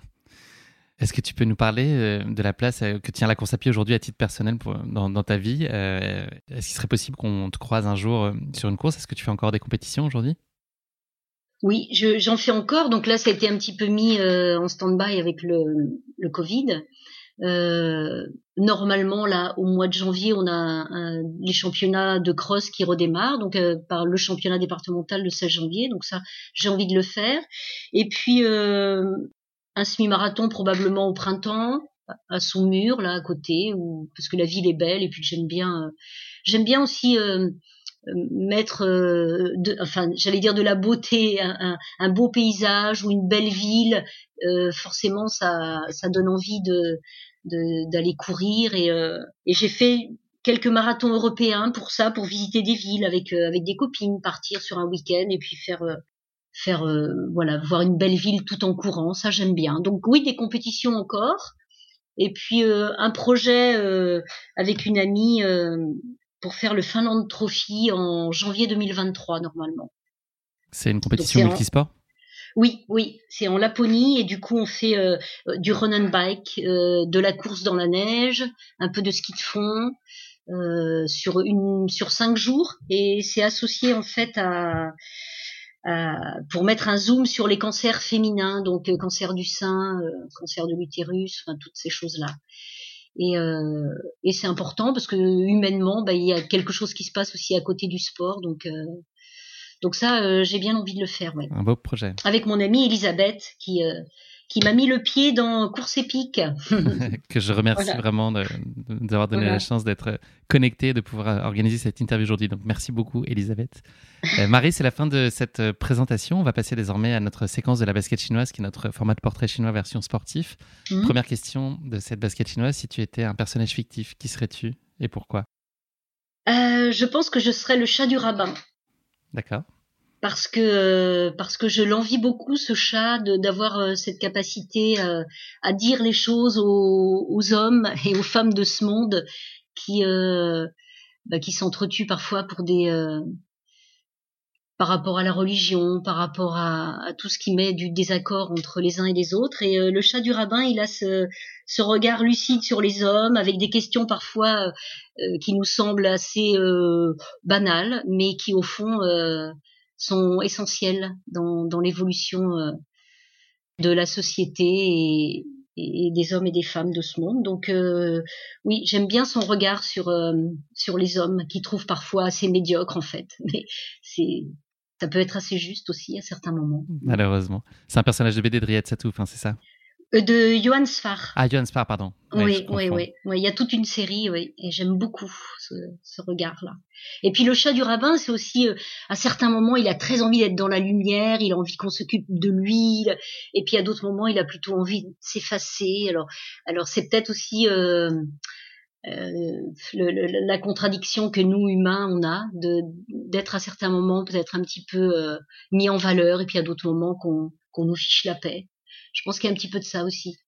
S2: Est-ce que tu peux nous parler euh, de la place euh, que tient la course à pied aujourd'hui à titre personnel pour, dans, dans ta vie? euh, Est-ce qu'il serait possible qu'on te croise un jour euh, sur une course? Est-ce que tu fais encore des compétitions aujourd'hui?
S1: Oui, je, j'en fais encore. Donc là, ça a été un petit peu mis euh, en stand-by avec le, le Covid. Euh, normalement, là, au mois de janvier, on a un, un, les championnats de cross qui redémarrent, donc euh, par le championnat départemental le seize janvier. Donc ça, j'ai envie de le faire. Et puis euh, un semi-marathon probablement au printemps à Saumur, là à côté, où, parce que la ville est belle et puis j'aime bien. Euh, j'aime bien aussi. Euh, mettre euh, de, enfin j'allais dire de la beauté, un, un, un beau paysage ou une belle ville, euh, forcément ça ça donne envie de, de d'aller courir et euh, et j'ai fait quelques marathons européens pour ça, pour visiter des villes avec euh, avec des copines, partir sur un week-end et puis faire euh, faire euh, voilà, voir une belle ville tout en courant, ça j'aime bien. Donc oui, des compétitions encore et puis euh, un projet euh, avec une amie euh, pour faire le Finland Trophy en janvier deux mille vingt-trois normalement.
S2: C'est une compétition multisport?
S1: Oui, oui, c'est en Laponie et du coup on fait euh, du run and bike, euh, de la course dans la neige, un peu de ski de fond euh, sur une sur cinq jours et c'est associé en fait à, à pour mettre un zoom sur les cancers féminins, donc euh, cancer du sein, euh, cancer de l'utérus, enfin toutes ces choses là. Et, euh, et c'est important parce que humainement, bah, il y a quelque chose qui se passe aussi à côté du sport. Donc, euh, donc ça, euh, j'ai bien envie de le faire. Ouais.
S2: Un beau projet.
S1: Avec mon amie Elisabeth qui, euh, qui m'a mis le pied dans Course Épique.
S2: Que je remercie voilà. vraiment de, de, d'avoir donné voilà. la chance d'être connecté, de pouvoir organiser cette interview aujourd'hui. Donc merci beaucoup Elisabeth. euh, Marie, c'est la fin de cette présentation. On va passer désormais à notre séquence de la basket chinoise, qui est notre format de portrait chinois version sportif. Mmh. Première question de cette basket chinoise, si tu étais un personnage fictif, qui serais-tu et pourquoi?
S1: euh, Je pense que je serais le chat du rabbin.
S2: D'accord.
S1: Parce que parce que je l'envie beaucoup, ce chat, de, d'avoir euh, cette capacité euh, à dire les choses aux, aux hommes et aux femmes de ce monde qui euh, bah, qui s'entretuent parfois pour des euh, par rapport à la religion, par rapport à, à tout ce qui met du désaccord entre les uns et les autres. Et euh, le chat du rabbin, il a ce, ce regard lucide sur les hommes, avec des questions parfois euh, qui nous semblent assez euh, banales, mais qui au fond euh, sont essentielles dans, dans l'évolution euh, de la société et, et des hommes et des femmes de ce monde. Donc euh, oui, j'aime bien son regard sur euh, sur les hommes qui trouvent parfois assez médiocres en fait, mais c'est ça peut être assez juste aussi à certains moments.
S2: Malheureusement. C'est un personnage de B D de Riyad Satouf, hein, c'est ça?
S1: Euh, de Johann Sfar.
S2: Ah, Johann Sfar, pardon. Ouais,
S1: oui, oui, oui, oui. Il y a toute une série, oui, et j'aime beaucoup ce, ce regard-là. Et puis le chat du rabbin, c'est aussi, euh, à certains moments, il a très envie d'être dans la lumière, il a envie qu'on s'occupe de lui, et puis à d'autres moments, il a plutôt envie de s'effacer. Alors, alors c'est peut-être aussi euh, euh, le, le, la contradiction que nous humains on a, de d'être à certains moments peut-être un petit peu euh, mis en valeur, et puis à d'autres moments qu'on qu'on nous fiche la paix. Je pense qu'il y a un petit peu de ça aussi.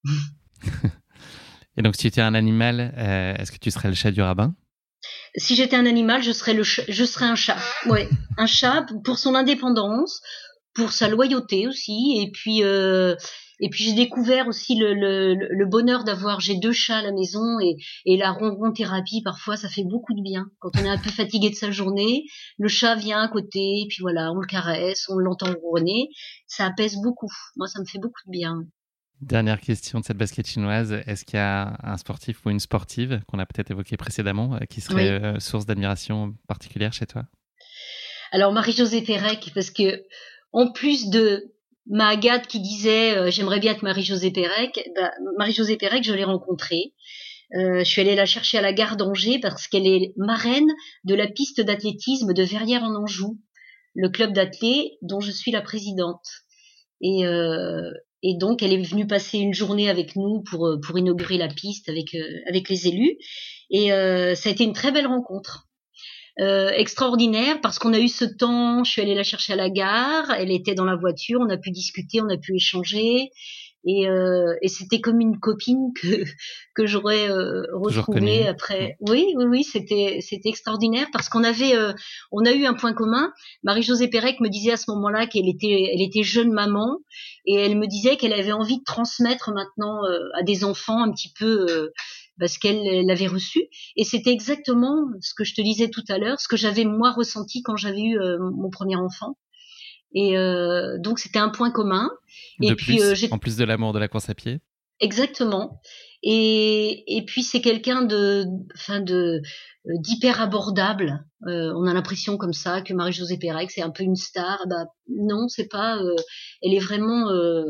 S2: Et donc, si tu étais un animal, euh, est-ce que tu serais le chat du rabbin?
S1: Si j'étais un animal, je serais le ch- je serais un chat. Ouais, un chat pour son indépendance, pour sa loyauté aussi, et puis euh, et puis j'ai découvert aussi le, le, le bonheur d'avoir, j'ai deux chats à la maison, et, et la ronron thérapie parfois ça fait beaucoup de bien. Quand on est un peu fatigué de sa journée, le chat vient à côté, et puis voilà, on le caresse, on l'entend ronronner, ça apaise beaucoup. Moi, ça me fait beaucoup de bien.
S2: Dernière question de cette basket chinoise. Est-ce qu'il y a un sportif ou une sportive qu'on a peut-être évoqué précédemment qui serait oui. euh, source d'admiration particulière chez toi?
S1: Alors Marie-Josée Pérec, parce que en plus de ma Agathe qui disait euh, j'aimerais bien être Marie-Josée Pérec, bah, Marie-Josée Pérec, je l'ai rencontrée. Euh, je suis allée la chercher à la gare d'Angers parce qu'elle est marraine de la piste d'athlétisme de Verrières-en-Anjou, le club d'athlé dont je suis la présidente. Et, euh, et donc, elle est venue passer une journée avec nous pour, pour inaugurer la piste avec, euh, avec les élus. Et euh, ça a été une très belle rencontre. Euh, extraordinaire parce qu'on a eu ce temps, je suis allée la chercher à la gare, elle était dans la voiture, on a pu discuter, on a pu échanger. Et, euh, et c'était comme une copine que que j'aurais euh, retrouvée après. Oui, oui, oui, c'était c'était extraordinaire parce qu'on avait euh, on a eu un point commun. Marie-Josée Pérec me disait à ce moment-là qu'elle était elle était jeune maman et elle me disait qu'elle avait envie de transmettre maintenant euh, à des enfants un petit peu euh, parce qu'elle l'avait reçu. Et c'était exactement ce que je te disais tout à l'heure, ce que j'avais moi ressenti quand j'avais eu euh, mon premier enfant. Et euh, donc c'était un point commun.
S2: De
S1: et
S2: plus,
S1: puis, euh, j'ai...
S2: en plus de l'amour de la course à pied.
S1: Exactement. Et, et puis c'est quelqu'un de, enfin de, d'hyper abordable. Euh, on a l'impression comme ça que Marie-Josée Pérec c'est un peu une star. Bah non, c'est pas. Euh, elle est vraiment. Euh,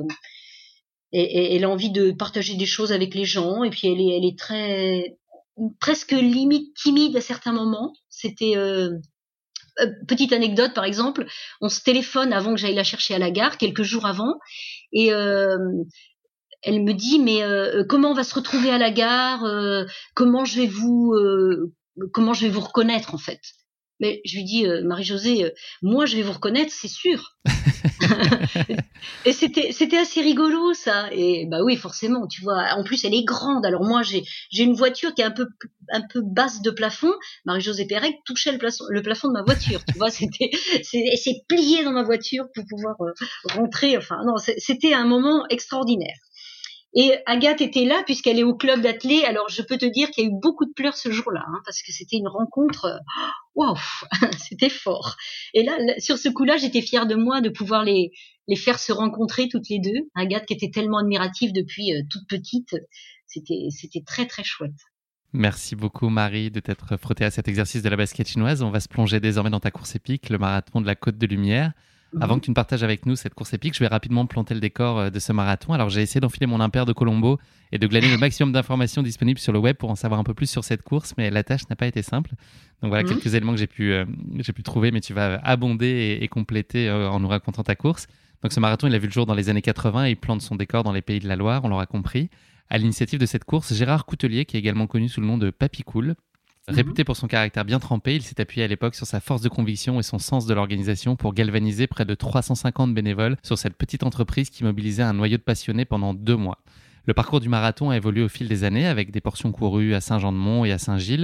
S1: et, et, elle a envie de partager des choses avec les gens. Et puis elle est, elle est très, presque limite timide à certains moments. C'était. Euh, Petite anecdote, par exemple, on se téléphone avant que j'aille la chercher à la gare, quelques jours avant, et euh, elle me dit mais euh, comment on va se retrouver à la gare, euh, comment je vais vous, euh, comment je vais vous reconnaître en fait. Mais je lui dis euh, Marie-Josée, euh, moi je vais vous reconnaître, c'est sûr. Et c'était c'était assez rigolo ça. Et bah oui, forcément, tu vois. En plus, elle est grande. Alors moi, j'ai j'ai une voiture qui est un peu un peu basse de plafond. Marie-Josée Pérec touchait le plafond le plafond de ma voiture. Tu vois, c'était c'est elle s'est pliée dans ma voiture pour pouvoir euh, rentrer. Enfin non, c'était un moment extraordinaire. Et Agathe était là puisqu'elle est au club d'athlé. Alors je peux te dire qu'il y a eu beaucoup de pleurs ce jour-là, hein, parce que c'était une rencontre. Waouh, c'était fort. Et là, sur ce coup-là, j'étais fière de moi de pouvoir les les faire se rencontrer toutes les deux. Agathe qui était tellement admirative depuis euh, toute petite, c'était c'était très très chouette.
S2: Merci beaucoup Marie de t'être frottée à cet exercice de la basket chinoise. On va se plonger désormais dans ta course épique, le marathon de la Côte de Lumière. Mmh. Avant que tu ne partages avec nous cette course épique, je vais rapidement planter le décor de ce marathon. Alors j'ai essayé d'enfiler mon impair de Colombo et de glaner le maximum d'informations disponibles sur le web pour en savoir un peu plus sur cette course, mais la tâche n'a pas été simple. Donc voilà mmh. quelques éléments que j'ai pu, euh, j'ai pu trouver, mais tu vas abonder et, et compléter euh, en nous racontant ta course. Donc ce marathon, il a vu le jour dans les années quatre-vingts et il plante son décor dans les Pays de la Loire, on l'aura compris. À l'initiative de cette course, Gérard Coutelier, qui est également connu sous le nom de Papy Cool, Mmh. réputé pour son caractère bien trempé, il s'est appuyé à l'époque sur sa force de conviction et son sens de l'organisation pour galvaniser près de trois cent cinquante bénévoles sur cette petite entreprise qui mobilisait un noyau de passionnés pendant deux mois. Le parcours du marathon a évolué au fil des années avec des portions courues à Saint-Jean-de-Mont et à Saint-Gilles.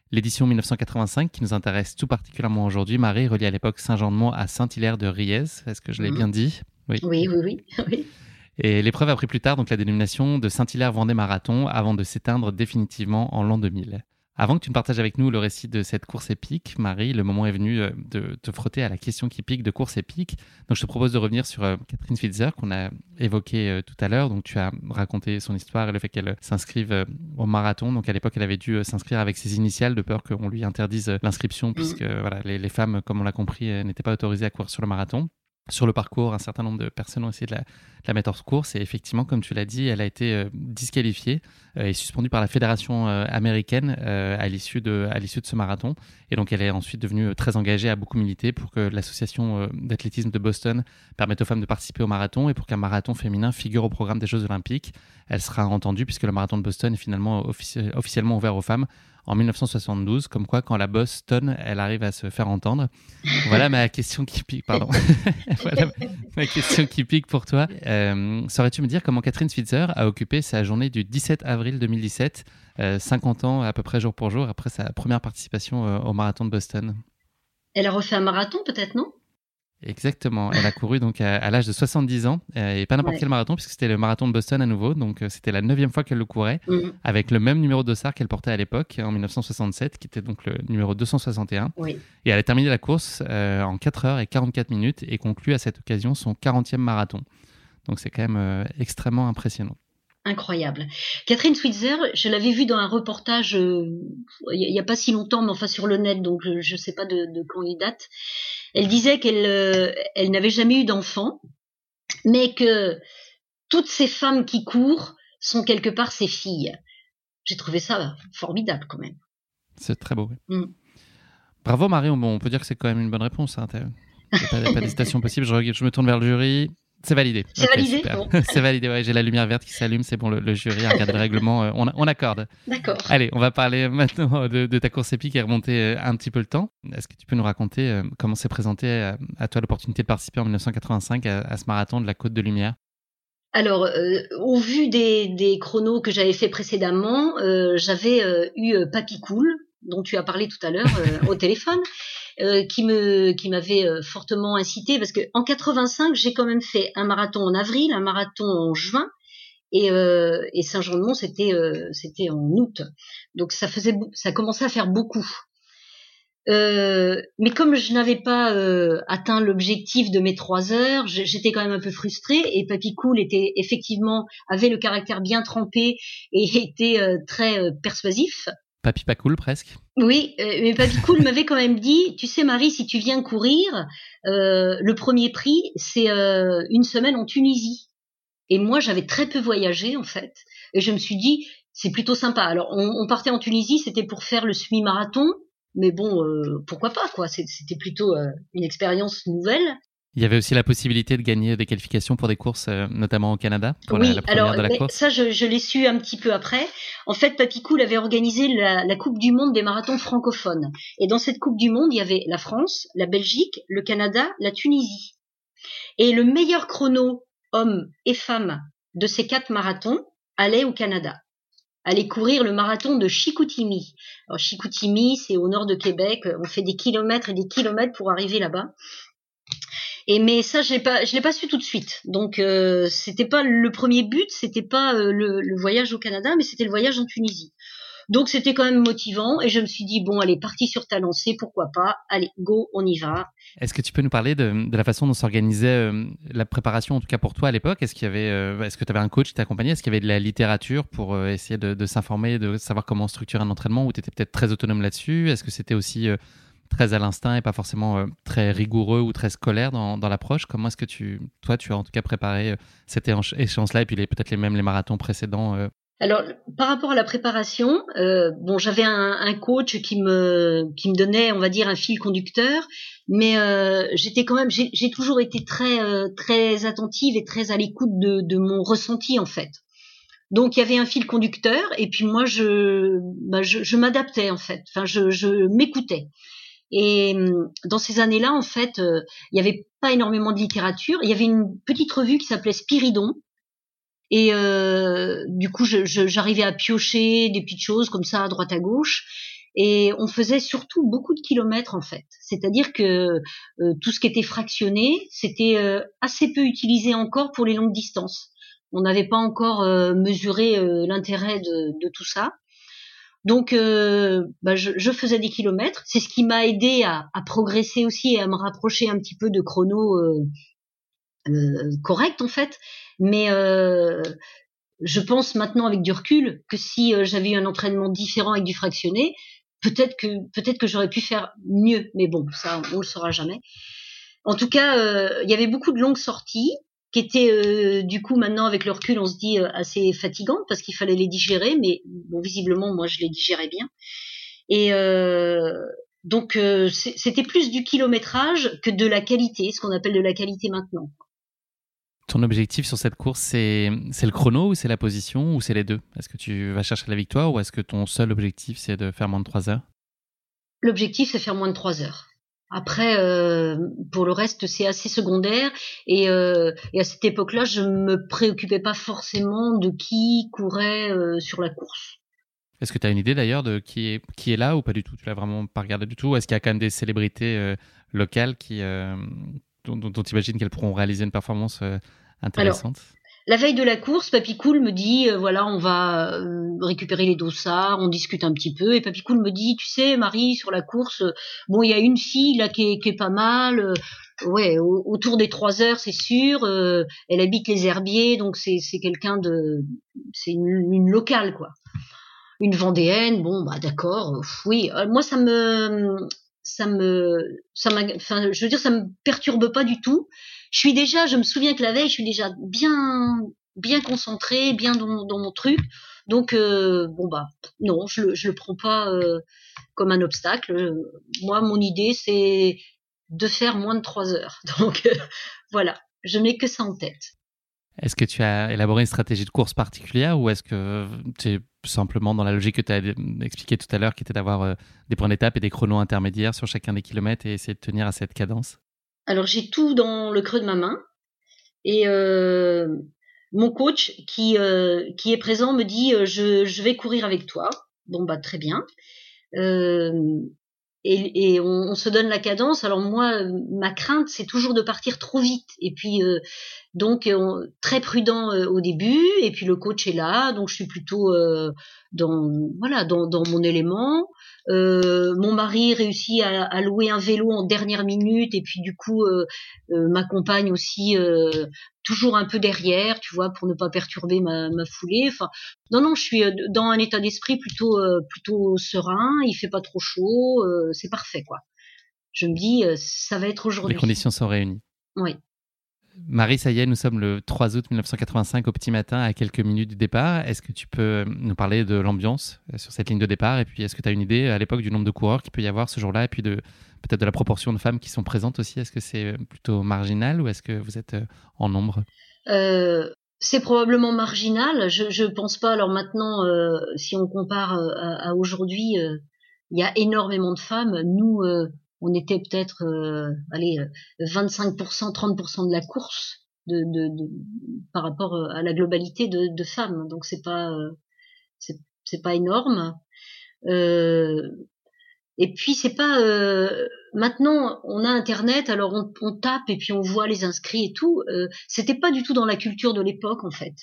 S2: L'édition mille neuf cent quatre-vingt-cinq qui nous intéresse tout particulièrement aujourd'hui, Marie, relie à l'époque Saint-Jean-de-Mont à Saint-Hilaire de Riez. Est-ce que je l'ai mmh. bien dit ?
S1: Oui, oui, oui. oui, oui.
S2: Et l'épreuve a pris plus tard donc la dénomination de Saint-Hilaire-Vendée Marathon avant de s'éteindre définitivement en l'an deux mille. Avant que tu ne partages avec nous le récit de cette course épique, Marie, le moment est venu de te frotter à la question qui pique de course épique. Donc, je te propose de revenir sur Catherine Switzer qu'on a évoquée tout à l'heure. Donc, tu as raconté son histoire et le fait qu'elle s'inscrive au marathon. Donc, à l'époque, elle avait dû s'inscrire avec ses initiales de peur qu'on lui interdise l'inscription puisque mmh. voilà, les, les femmes, comme on l'a compris, n'étaient pas autorisées à courir sur le marathon. Sur le parcours, un certain nombre de personnes ont essayé de la, de la mettre hors course et effectivement, comme tu l'as dit, elle a été euh, disqualifiée euh, et suspendue par la fédération euh, américaine euh, à l'issue de, à l'issue de ce marathon. Et donc, elle est ensuite devenue très engagée, a beaucoup milité pour que l'association euh, d'athlétisme de Boston permette aux femmes de participer au marathon et pour qu'un marathon féminin figure au programme des Jeux Olympiques. Elle sera entendue puisque le marathon de Boston est finalement offici- officiellement ouvert aux femmes en mille neuf cent soixante-douze, comme quoi quand la Boston, elle arrive à se faire entendre. Voilà ma question qui pique, pardon. Voilà ma question qui pique pour toi. Euh, saurais-tu me dire comment Catherine Switzer a occupé sa journée du dix-sept avril deux mille dix-sept, euh, cinquante ans à peu près jour pour jour, après sa première participation euh, au marathon de Boston ?
S1: Elle a refait un marathon peut-être, non ?
S2: Exactement. Elle a couru donc à, à l'âge de soixante-dix ans euh, et pas n'importe ouais. quel marathon puisque c'était le marathon de Boston à nouveau. Donc euh, c'était la neuvième fois qu'elle le courait mmh. avec le même numéro de dossard qu'elle portait à l'époque en mille neuf cent soixante-sept qui était donc le numéro deux cent soixante et un. Oui. Et elle a terminé la course euh, en quatre heures et quarante-quatre minutes et conclut à cette occasion son quarantième marathon. Donc c'est quand même euh, extrêmement impressionnant.
S1: Incroyable. Catherine Switzer, je l'avais vue dans un reportage euh, il n'y a, a pas si longtemps, mais enfin sur le net, donc je ne sais pas de, de quand il date. Elle disait qu'elle euh, elle n'avait jamais eu d'enfant, mais que toutes ces femmes qui courent sont quelque part ses filles. J'ai trouvé ça formidable quand même.
S2: C'est très beau. Oui. Mm. Bravo Marie, bon, on peut dire que c'est quand même une bonne réponse. Hein. Il n'y a pas, pas d'hésitation possible. Je, je me tourne vers le jury. C'est validé.
S1: C'est okay, validé
S2: bon. C'est validé, ouais, j'ai la lumière verte qui s'allume, c'est bon, le, le jury a regardé le règlement, euh, on, on accorde.
S1: D'accord.
S2: Allez, on va parler maintenant de, de ta course épique et remonter un petit peu le temps. Est-ce que tu peux nous raconter euh, comment s'est présentée à, à toi l'opportunité de participer en mille neuf cent quatre-vingt-cinq à, à ce marathon de la Côte de Lumière ?
S1: Alors, euh, au vu des, des chronos que j'avais fait précédemment, euh, j'avais euh, eu euh, Papy Cool, dont tu as parlé tout à l'heure euh, au téléphone, euh, qui me qui m'avait euh, fortement incité parce que en quatre-vingt-cinq, j'ai quand même fait un marathon en avril, un marathon en juin et, euh, et Saint-Jean-de-Mont c'était euh, c'était en août. Donc ça faisait ça commençait à faire beaucoup. Euh, mais comme je n'avais pas euh, atteint l'objectif de mes trois heures, j'étais quand même un peu frustrée. Et Papy Cool était effectivement avait le caractère bien trempé et était euh, très euh, persuasif.
S2: Papy pas cool presque.
S1: Oui, euh, mais Papy Cool m'avait quand même dit, tu sais Marie, si tu viens courir, euh, le premier prix c'est euh, une semaine en Tunisie. Et moi j'avais très peu voyagé en fait, et je me suis dit c'est plutôt sympa. Alors on, on partait en Tunisie, c'était pour faire le semi-marathon. Mais bon, euh, pourquoi pas, quoi. C'était plutôt euh, une expérience nouvelle.
S2: Il y avait aussi la possibilité de gagner des qualifications pour des courses, euh, notamment au Canada, pour
S1: oui,
S2: la, la première
S1: alors,
S2: de la course.
S1: Ça, je, je l'ai su un petit peu après. En fait, Papy Cool avait organisé la, la Coupe du Monde des marathons francophones. Et dans cette Coupe du Monde, il y avait la France, la Belgique, le Canada, la Tunisie. Et le meilleur chrono, hommes et femmes, de ces quatre marathons, allait au Canada. Aller courir le marathon de Chicoutimi. Alors Chicoutimi, c'est au nord de Québec. On fait des kilomètres et des kilomètres pour arriver là-bas. Et mais ça, je l'ai pas, je l'ai pas su tout de suite. Donc euh, c'était pas le premier but, c'était pas euh, le, le voyage au Canada, mais c'était le voyage en Tunisie. Donc c'était quand même motivant et je me suis dit bon, allez, parti sur ta lancée, pourquoi pas. Allez, go, on y va.
S2: Est-ce que tu peux nous parler de, de la façon dont s'organisait euh, la préparation, en tout cas pour toi à l'époque ? Est-ce qu'il y avait, euh, est-ce que tu avais un coach qui t'accompagnait ? Est-ce qu'il y avait de la littérature pour euh, essayer de, de s'informer, de savoir comment structurer un entraînement, ou tu étais peut-être très autonome là-dessus ? Est-ce que c'était aussi euh, très à l'instinct et pas forcément euh, très rigoureux ou très scolaire dans, dans l'approche ? Comment est-ce que tu, toi, tu as en tout cas préparé euh, cette échéance-là et puis les, peut-être les, même les marathons précédents euh...
S1: Alors, par rapport à la préparation, euh, bon, j'avais un, un coach qui me qui me donnait, on va dire, un fil conducteur, mais euh, j'étais quand même, j'ai, j'ai toujours été très euh, très attentive et très à l'écoute de, de mon ressenti en fait. Donc il y avait un fil conducteur et puis moi je bah, je, je m'adaptais en fait, enfin je je m'écoutais. Et dans ces années-là, en fait, euh, il y avait pas énormément de littérature. Il y avait une petite revue qui s'appelait Spiridon. Et euh, du coup, je, je, j'arrivais à piocher des petites choses comme ça à droite à gauche. Et on faisait surtout beaucoup de kilomètres en fait. C'est-à-dire que euh, tout ce qui était fractionné, c'était euh, assez peu utilisé encore pour les longues distances. On n'avait pas encore euh, mesuré euh, l'intérêt de, de tout ça. Donc, euh, bah, je, je faisais des kilomètres. C'est ce qui m'a aidé à, à progresser aussi et à me rapprocher un petit peu de chrono euh, euh, correct en fait. Mais euh, je pense maintenant avec du recul que si euh, j'avais eu un entraînement différent avec du fractionné, peut-être que peut-être que j'aurais pu faire mieux. Mais bon, ça on le saura jamais. En tout cas, euh, il y avait beaucoup de longues sorties qui étaient euh, du coup maintenant avec le recul, on se dit euh, assez fatigantes parce qu'il fallait les digérer. Mais bon, visiblement moi je les digérais bien. Et euh, donc euh, c'était plus du kilométrage que de la qualité, ce qu'on appelle de la qualité maintenant.
S2: Ton objectif sur cette course, c'est, c'est le chrono ou c'est la position ou c'est les deux? Est-ce que tu vas chercher la victoire ou est-ce que ton seul objectif, c'est de faire moins de trois heures?
S1: L'objectif, c'est faire moins de trois heures. Après, euh, pour le reste, c'est assez secondaire. Et, euh, et à cette époque-là, je me préoccupais pas forcément de qui courait euh, sur la course.
S2: Est-ce que tu as une idée d'ailleurs de qui est, qui est là ou pas du tout? Tu l'as vraiment pas regardé du tout? Est-ce qu'il y a quand même des célébrités euh, locales qui, euh, dont, dont tu imagines qu'elles pourront réaliser une performance euh, intéressante?
S1: Alors, la veille de la course, Papy Cool me dit, euh, voilà, on va euh, récupérer les dossards, on discute un petit peu. Et Papy Cool me dit, tu sais, Marie, sur la course, euh, bon, il y a une fille là qui est, qui est pas mal. Euh, ouais, au, autour des trois heures, c'est sûr. Euh, elle habite les Herbiers, donc c'est, c'est quelqu'un de, c'est une, une locale, quoi. Une Vendéenne, bon, bah d'accord, euh, oui. Euh, moi, ça me, ça me, ça m'a, enfin, je veux dire, ça me perturbe pas du tout. Je suis déjà, je me souviens que la veille, je suis déjà bien, bien concentrée, bien dans, dans mon truc. Donc, euh, bon bah, non, je le, je le prends pas euh, comme un obstacle. Moi, mon idée, c'est de faire moins de trois heures. Donc, euh, voilà, je n'ai que ça en tête.
S2: Est-ce que tu as élaboré une stratégie de course particulière ou est-ce que tu es simplement dans la logique que tu as expliqué tout à l'heure, qui était d'avoir euh, des points d'étape et des chronos intermédiaires sur chacun des kilomètres et essayer de tenir à cette cadence?
S1: Alors, j'ai tout dans le creux de ma main. Et euh, mon coach qui, euh, qui est présent me dit euh, je, je vais courir avec toi. Bon, bah très bien. Euh, et, et on, on se donne la cadence. Alors moi, ma crainte, c'est toujours de partir trop vite. Et puis, euh, donc, on, très prudent euh, au début. Et puis, le coach est là. Donc, je suis plutôt euh, dans, voilà, dans, dans mon élément. Euh, mon mari réussit à, à louer un vélo en dernière minute. Et puis, du coup, euh, euh, m'accompagne aussi euh, toujours un peu derrière, tu vois, pour ne pas perturber ma, ma foulée. Enfin, non, non, je suis dans un état d'esprit plutôt, euh, plutôt serein. Il fait pas trop chaud. Euh, c'est parfait, quoi. Je me dis, euh, ça va être aujourd'hui.
S2: Les conditions sont réunies.
S1: Oui.
S2: Marie, ça y est, nous sommes le trois août mille neuf cent quatre-vingt-cinq au petit matin, à quelques minutes du départ. Est-ce que tu peux nous parler de l'ambiance sur cette ligne de départ? Et puis, est-ce que tu as une idée à l'époque du nombre de coureurs qu'il peut y avoir ce jour-là? Et puis, de, peut-être de la proportion de femmes qui sont présentes aussi. Est-ce que c'est plutôt marginal ou est-ce que vous êtes en nombre?
S1: euh, C'est probablement marginal. Je, je pense pas. Alors maintenant, euh, si on compare à, à aujourd'hui, euh, il y a énormément de femmes. Nous, euh, on était peut-être, euh, allez, vingt-cinq pour cent, trente pour cent de la course de, de, de, par rapport à la globalité de, de femmes. Donc c'est pas, euh, c'est, c'est pas énorme. Euh, et puis c'est pas. Euh, maintenant, on a Internet, alors on, on tape et puis on voit les inscrits et tout. Euh, c'était pas du tout dans la culture de l'époque en fait.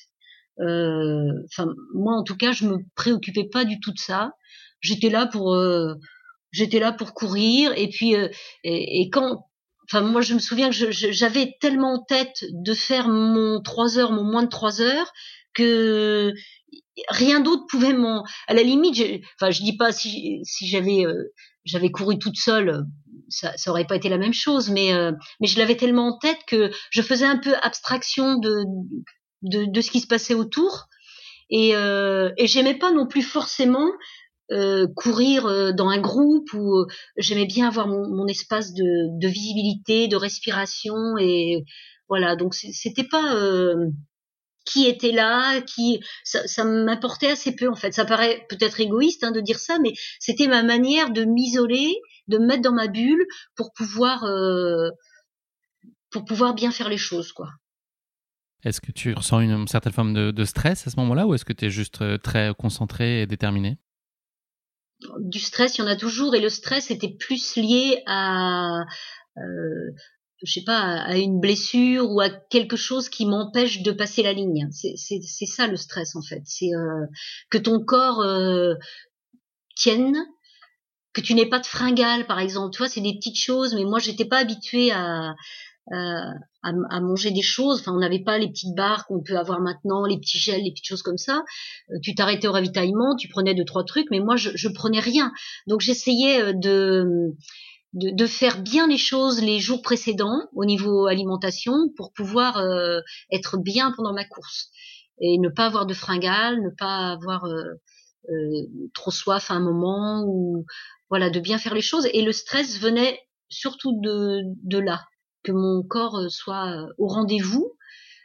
S1: Enfin, euh, moi en tout cas, je me préoccupais pas du tout de ça. J'étais là pour. Euh, J'étais là pour courir et puis euh, et, et quand, enfin moi je me souviens que je, je, j'avais tellement en tête de faire mon trois heures, mon moins de trois heures que rien d'autre pouvait m'en. À la limite, je, enfin je dis pas si si j'avais euh, j'avais couru toute seule, ça ça aurait pas été la même chose, mais euh, mais je l'avais tellement en tête que je faisais un peu abstraction de de, de ce qui se passait autour et euh, et j'aimais pas non plus forcément Euh, courir euh, dans un groupe où euh, j'aimais bien avoir mon, mon espace de, de visibilité, de respiration et voilà. Donc c'était pas euh, qui était là, qui ça, ça m'importait assez peu en fait. Ça paraît peut-être égoïste hein, de dire ça, mais c'était ma manière de m'isoler, de me mettre dans ma bulle pour pouvoir euh, pour pouvoir bien faire les choses quoi.
S2: Est-ce que tu ressens une certaine forme de, de stress à ce moment-là ou est-ce que tu es juste très concentré et déterminé?
S1: du stress, il y en a toujours, et le stress était plus lié à, euh, je sais pas, à une blessure ou à quelque chose qui m'empêche de passer la ligne. C'est, c'est, c'est ça le stress en fait. C'est euh, que ton corps euh, tienne, que tu n'aies pas de fringales par exemple. Tu vois, c'est des petites choses, mais moi j'étais pas habituée à à, à, à manger des choses. Enfin, on n'avait pas les petites barres qu'on peut avoir maintenant, les petits gels, les petites choses comme ça. Euh, tu t'arrêtais au ravitaillement, tu prenais deux trois trucs, mais moi je, je prenais rien. Donc j'essayais de, de de faire bien les choses les jours précédents au niveau alimentation pour pouvoir euh, être bien pendant ma course et ne pas avoir de fringales, ne pas avoir euh, euh, trop soif à un moment, ou voilà, de bien faire les choses. Et le stress venait surtout de de là, que mon corps soit au rendez-vous.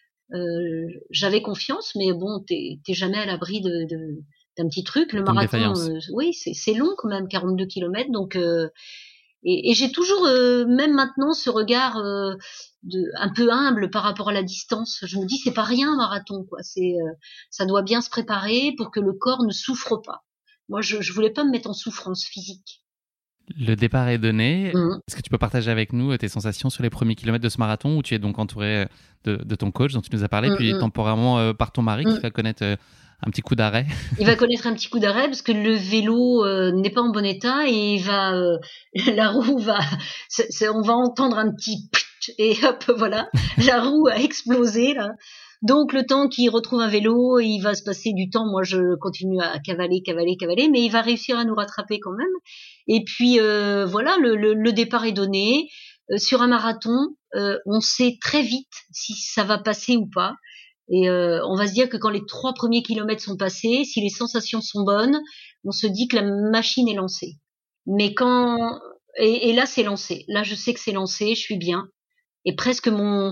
S1: Euh, j'avais confiance, mais bon, t'es, t'es jamais à l'abri de, de, d'un petit truc. Le marathon, euh, oui, c'est, c'est long quand même, quarante-deux kilomètres. Donc, euh, et, et j'ai toujours, euh, même maintenant, ce regard euh, de, un peu humble par rapport à la distance. Je me dis, c'est pas rien un marathon, quoi. C'est, euh, ça doit bien se préparer pour que le corps ne souffre pas. Moi, je, je voulais pas me mettre en souffrance physique.
S2: Le départ est donné.
S1: Mmh.
S2: Est-ce que tu peux partager avec nous tes sensations sur les premiers kilomètres de ce marathon, où tu es donc entouré de, de ton coach dont tu nous as parlé,
S1: Mmh,
S2: puis
S1: mmh.
S2: temporairement euh, par ton mari
S1: Mmh.
S2: qui va connaître euh, un petit coup d'arrêt?
S1: Il va connaître un petit coup d'arrêt parce que le vélo euh, n'est pas en bon état, et il va, euh, la roue va, c'est, c'est, on va entendre un petit ptch, et hop, voilà, la roue a explosé là. Donc le temps qu'il retrouve un vélo, il va se passer du temps. Moi, je continue à cavaler, cavaler, cavaler, mais il va réussir à nous rattraper quand même. Et puis euh, voilà, le, le, le départ est donné. Euh, sur un marathon, euh, on sait très vite si ça va passer ou pas. Et euh, on va se dire que quand les trois premiers kilomètres sont passés, si les sensations sont bonnes, on se dit que la machine est lancée. Mais quand et, et là c'est lancé. Là je sais que c'est lancé, je suis bien. Et presque mon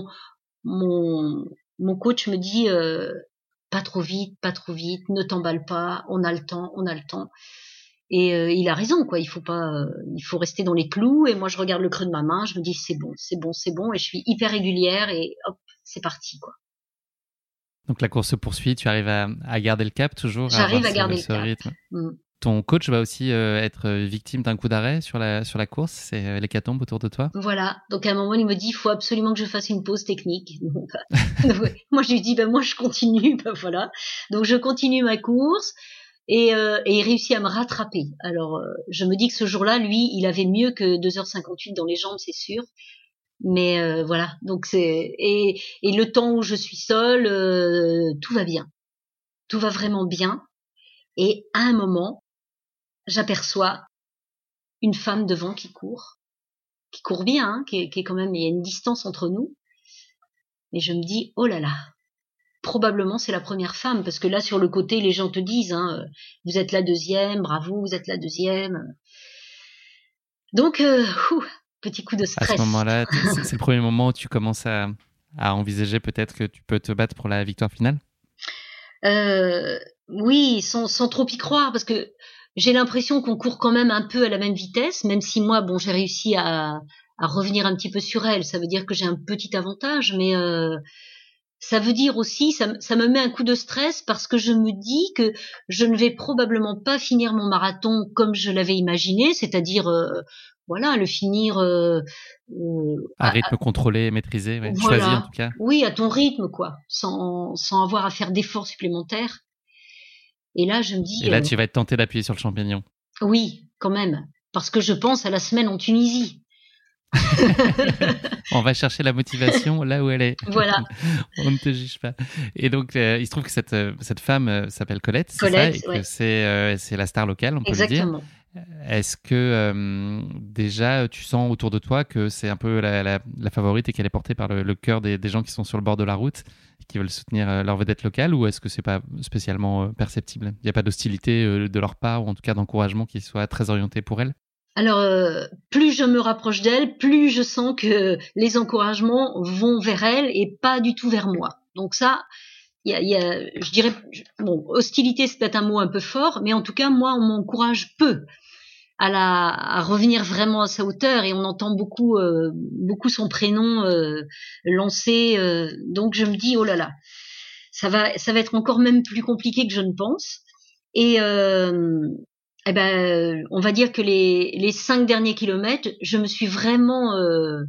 S1: mon mon coach me dit euh, pas trop vite, pas trop vite, ne t'emballe pas, on a le temps, on a le temps. Et euh, il a raison, quoi. Il faut pas, euh, il faut rester dans les clous. Et moi je regarde le creux de ma main, je me dis c'est bon, c'est bon, c'est bon. Et je suis hyper régulière et hop, c'est parti, quoi.
S2: Donc la course se poursuit, tu arrives à, à garder le cap toujours, à
S1: J'arrive
S2: avoir
S1: à garder
S2: ce,
S1: le
S2: ce
S1: cap.
S2: rythme.
S1: Mm.
S2: Ton coach va aussi euh, être victime d'un coup d'arrêt sur la, sur la course, c'est euh, l'hécatombe autour de toi?
S1: Voilà. Donc à un moment, il me dit, il faut absolument que je fasse une pause technique. Donc, moi, je lui dis, ben moi, je continue. Ben voilà. Donc je continue ma course, et, euh, et il réussit à me rattraper. Alors euh, je me dis que ce jour-là, lui, il avait mieux que deux heures cinquante-huit dans les jambes, c'est sûr. Mais euh, voilà. Donc c'est et, et le temps où je suis seule, euh, tout va bien. Tout va vraiment bien. Et à un moment, j'aperçois une femme devant qui court, qui court bien, hein, qui, est, qui est quand même, il y a une distance entre nous. Et je me dis, oh là là, probablement c'est la première femme, parce que là sur le côté, les gens te disent, hein, vous êtes la deuxième, bravo, vous êtes la deuxième. Donc, euh, ouf, petit coup de stress.
S2: À ce moment-là, c'est, c'est le premier moment où tu commences à, à envisager peut-être que tu peux te battre pour la victoire finale?
S1: euh, Oui, sans, sans trop y croire, parce que j'ai l'impression qu'on court quand même un peu à la même vitesse, même si moi, bon, j'ai réussi à, à revenir un petit peu sur elle. Ça veut dire que j'ai un petit avantage, mais euh, ça veut dire aussi, ça, ça me met un coup de stress, parce que je me dis que je ne vais probablement pas finir mon marathon comme je l'avais imaginé, c'est-à-dire, euh, voilà, le finir euh, euh,
S2: À
S1: à,
S2: rythme
S1: à,
S2: contrôlé, maîtrisé, ouais. Choisi en
S1: voilà,
S2: tout cas.
S1: oui, à ton rythme, quoi, sans, sans avoir à faire d'efforts supplémentaires. Et là, je me dis,
S2: Et là,
S1: euh,
S2: tu vas être tenté d'appuyer sur le champignon.
S1: oui, quand même, parce que je pense à la semaine en Tunisie.
S2: On va chercher la motivation là où elle est.
S1: Voilà.
S2: On ne te juge pas. Et donc, euh, il se trouve que cette, cette femme euh, s'appelle Colette, c'est ça,
S1: Colette,
S2: et que
S1: ouais.
S2: c'est, euh, c'est la star locale, on peut le dire.
S1: Exactement.
S2: Est-ce que euh, déjà tu sens autour de toi que c'est un peu la, la, la favorite et qu'elle est portée par le, le cœur des, des gens qui sont sur le bord de la route et qui veulent soutenir euh, leur vedette locale, ou est-ce que c'est pas spécialement euh, perceptible? Il n'y a pas d'hostilité euh, de leur part, ou en tout cas d'encouragement qui soit très orienté pour elle?
S1: Alors, euh, plus je me rapproche d'elle, plus je sens que les encouragements vont vers elle et pas du tout vers moi. Donc ça, il y a, y a, je dirais, bon, hostilité, c'est peut-être un mot un peu fort, mais en tout cas, moi, on m'encourage peu à la, à revenir vraiment à sa hauteur, et on entend beaucoup, euh, beaucoup son prénom euh, lancé. Euh, donc je me dis, oh là là, ça va, ça va être encore même plus compliqué que je ne pense. Et euh, Eh ben, on va dire que les les cinq derniers kilomètres, je me suis vraiment euh,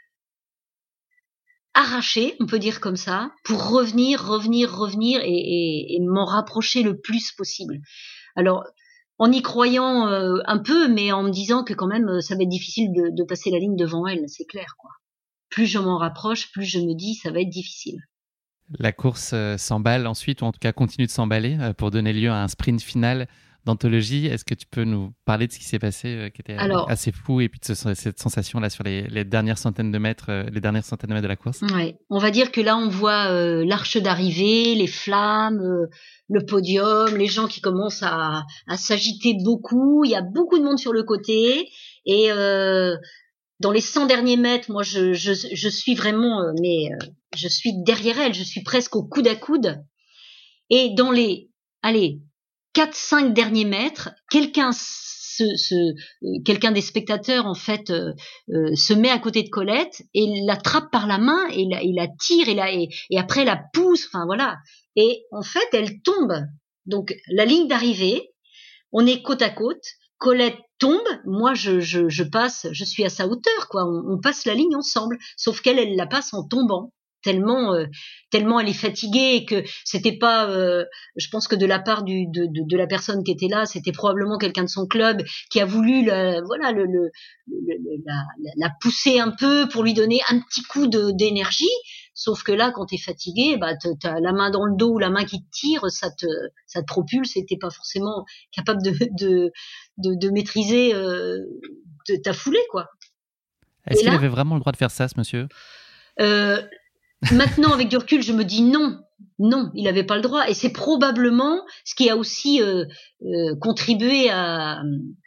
S1: arrachée, on peut dire comme ça, pour revenir, revenir, revenir et, et, et m'en rapprocher le plus possible. Alors, en y croyant euh, un peu, mais en me disant que quand même, ça va être difficile de, de passer la ligne devant elle, c'est clair, quoi. Plus je m'en rapproche, plus je me dis, ça va être difficile.
S2: La course euh, s'emballe ensuite, ou en tout cas continue de s'emballer euh, pour donner lieu à un sprint final d'anthologie. Est-ce que tu peux nous parler de ce qui s'est passé, euh, qui était
S1: Alors,
S2: assez fou, et puis de ce, cette sensation-là sur les, les dernières centaines de mètres, euh, les dernières centaines de mètres de la course?
S1: ouais, on va dire que là, on voit euh, l'arche d'arrivée, les flammes, euh, le podium, les gens qui commencent à, à s'agiter beaucoup. Il y a beaucoup de monde sur le côté. Et euh, dans les cent derniers mètres, moi, je, je, je suis vraiment, euh, mais euh, je suis derrière elle. Je suis presque au coude à coude. Et dans les, allez, quatre cinq derniers mètres, quelqu'un se, se, euh, quelqu'un des spectateurs en fait euh, euh, se met à côté de Colette et l'attrape par la main et la, et la tire et, la, et, et après la pousse, enfin voilà. Et en fait, elle tombe. Donc la ligne d'arrivée, on est côte à côte. Colette tombe, moi je, je, je passe, je suis à sa hauteur, quoi. On, on passe la ligne ensemble, sauf qu'elle, elle la passe en tombant. Tellement, euh, tellement elle est fatiguée et que c'était pas, euh, je pense que de la part du, de, de, de la personne qui était là, c'était probablement quelqu'un de son club qui a voulu, la, voilà, le, le, le, la, la pousser un peu pour lui donner un petit coup de, d'énergie. Sauf que là, quand t'es fatigué, bah t'as la main dans le dos ou la main qui te tire, ça te, ça te propulse et t'es pas forcément capable de, de, de, de maîtriser euh, de, ta foulée, quoi.
S2: Est-ce
S1: et
S2: qu'il
S1: là,
S2: avait vraiment le droit de faire ça, ce monsieur?
S1: euh, Maintenant, avec du recul, je me dis non, non, il n'avait pas le droit. Et c'est probablement ce qui a aussi euh, euh, contribué à,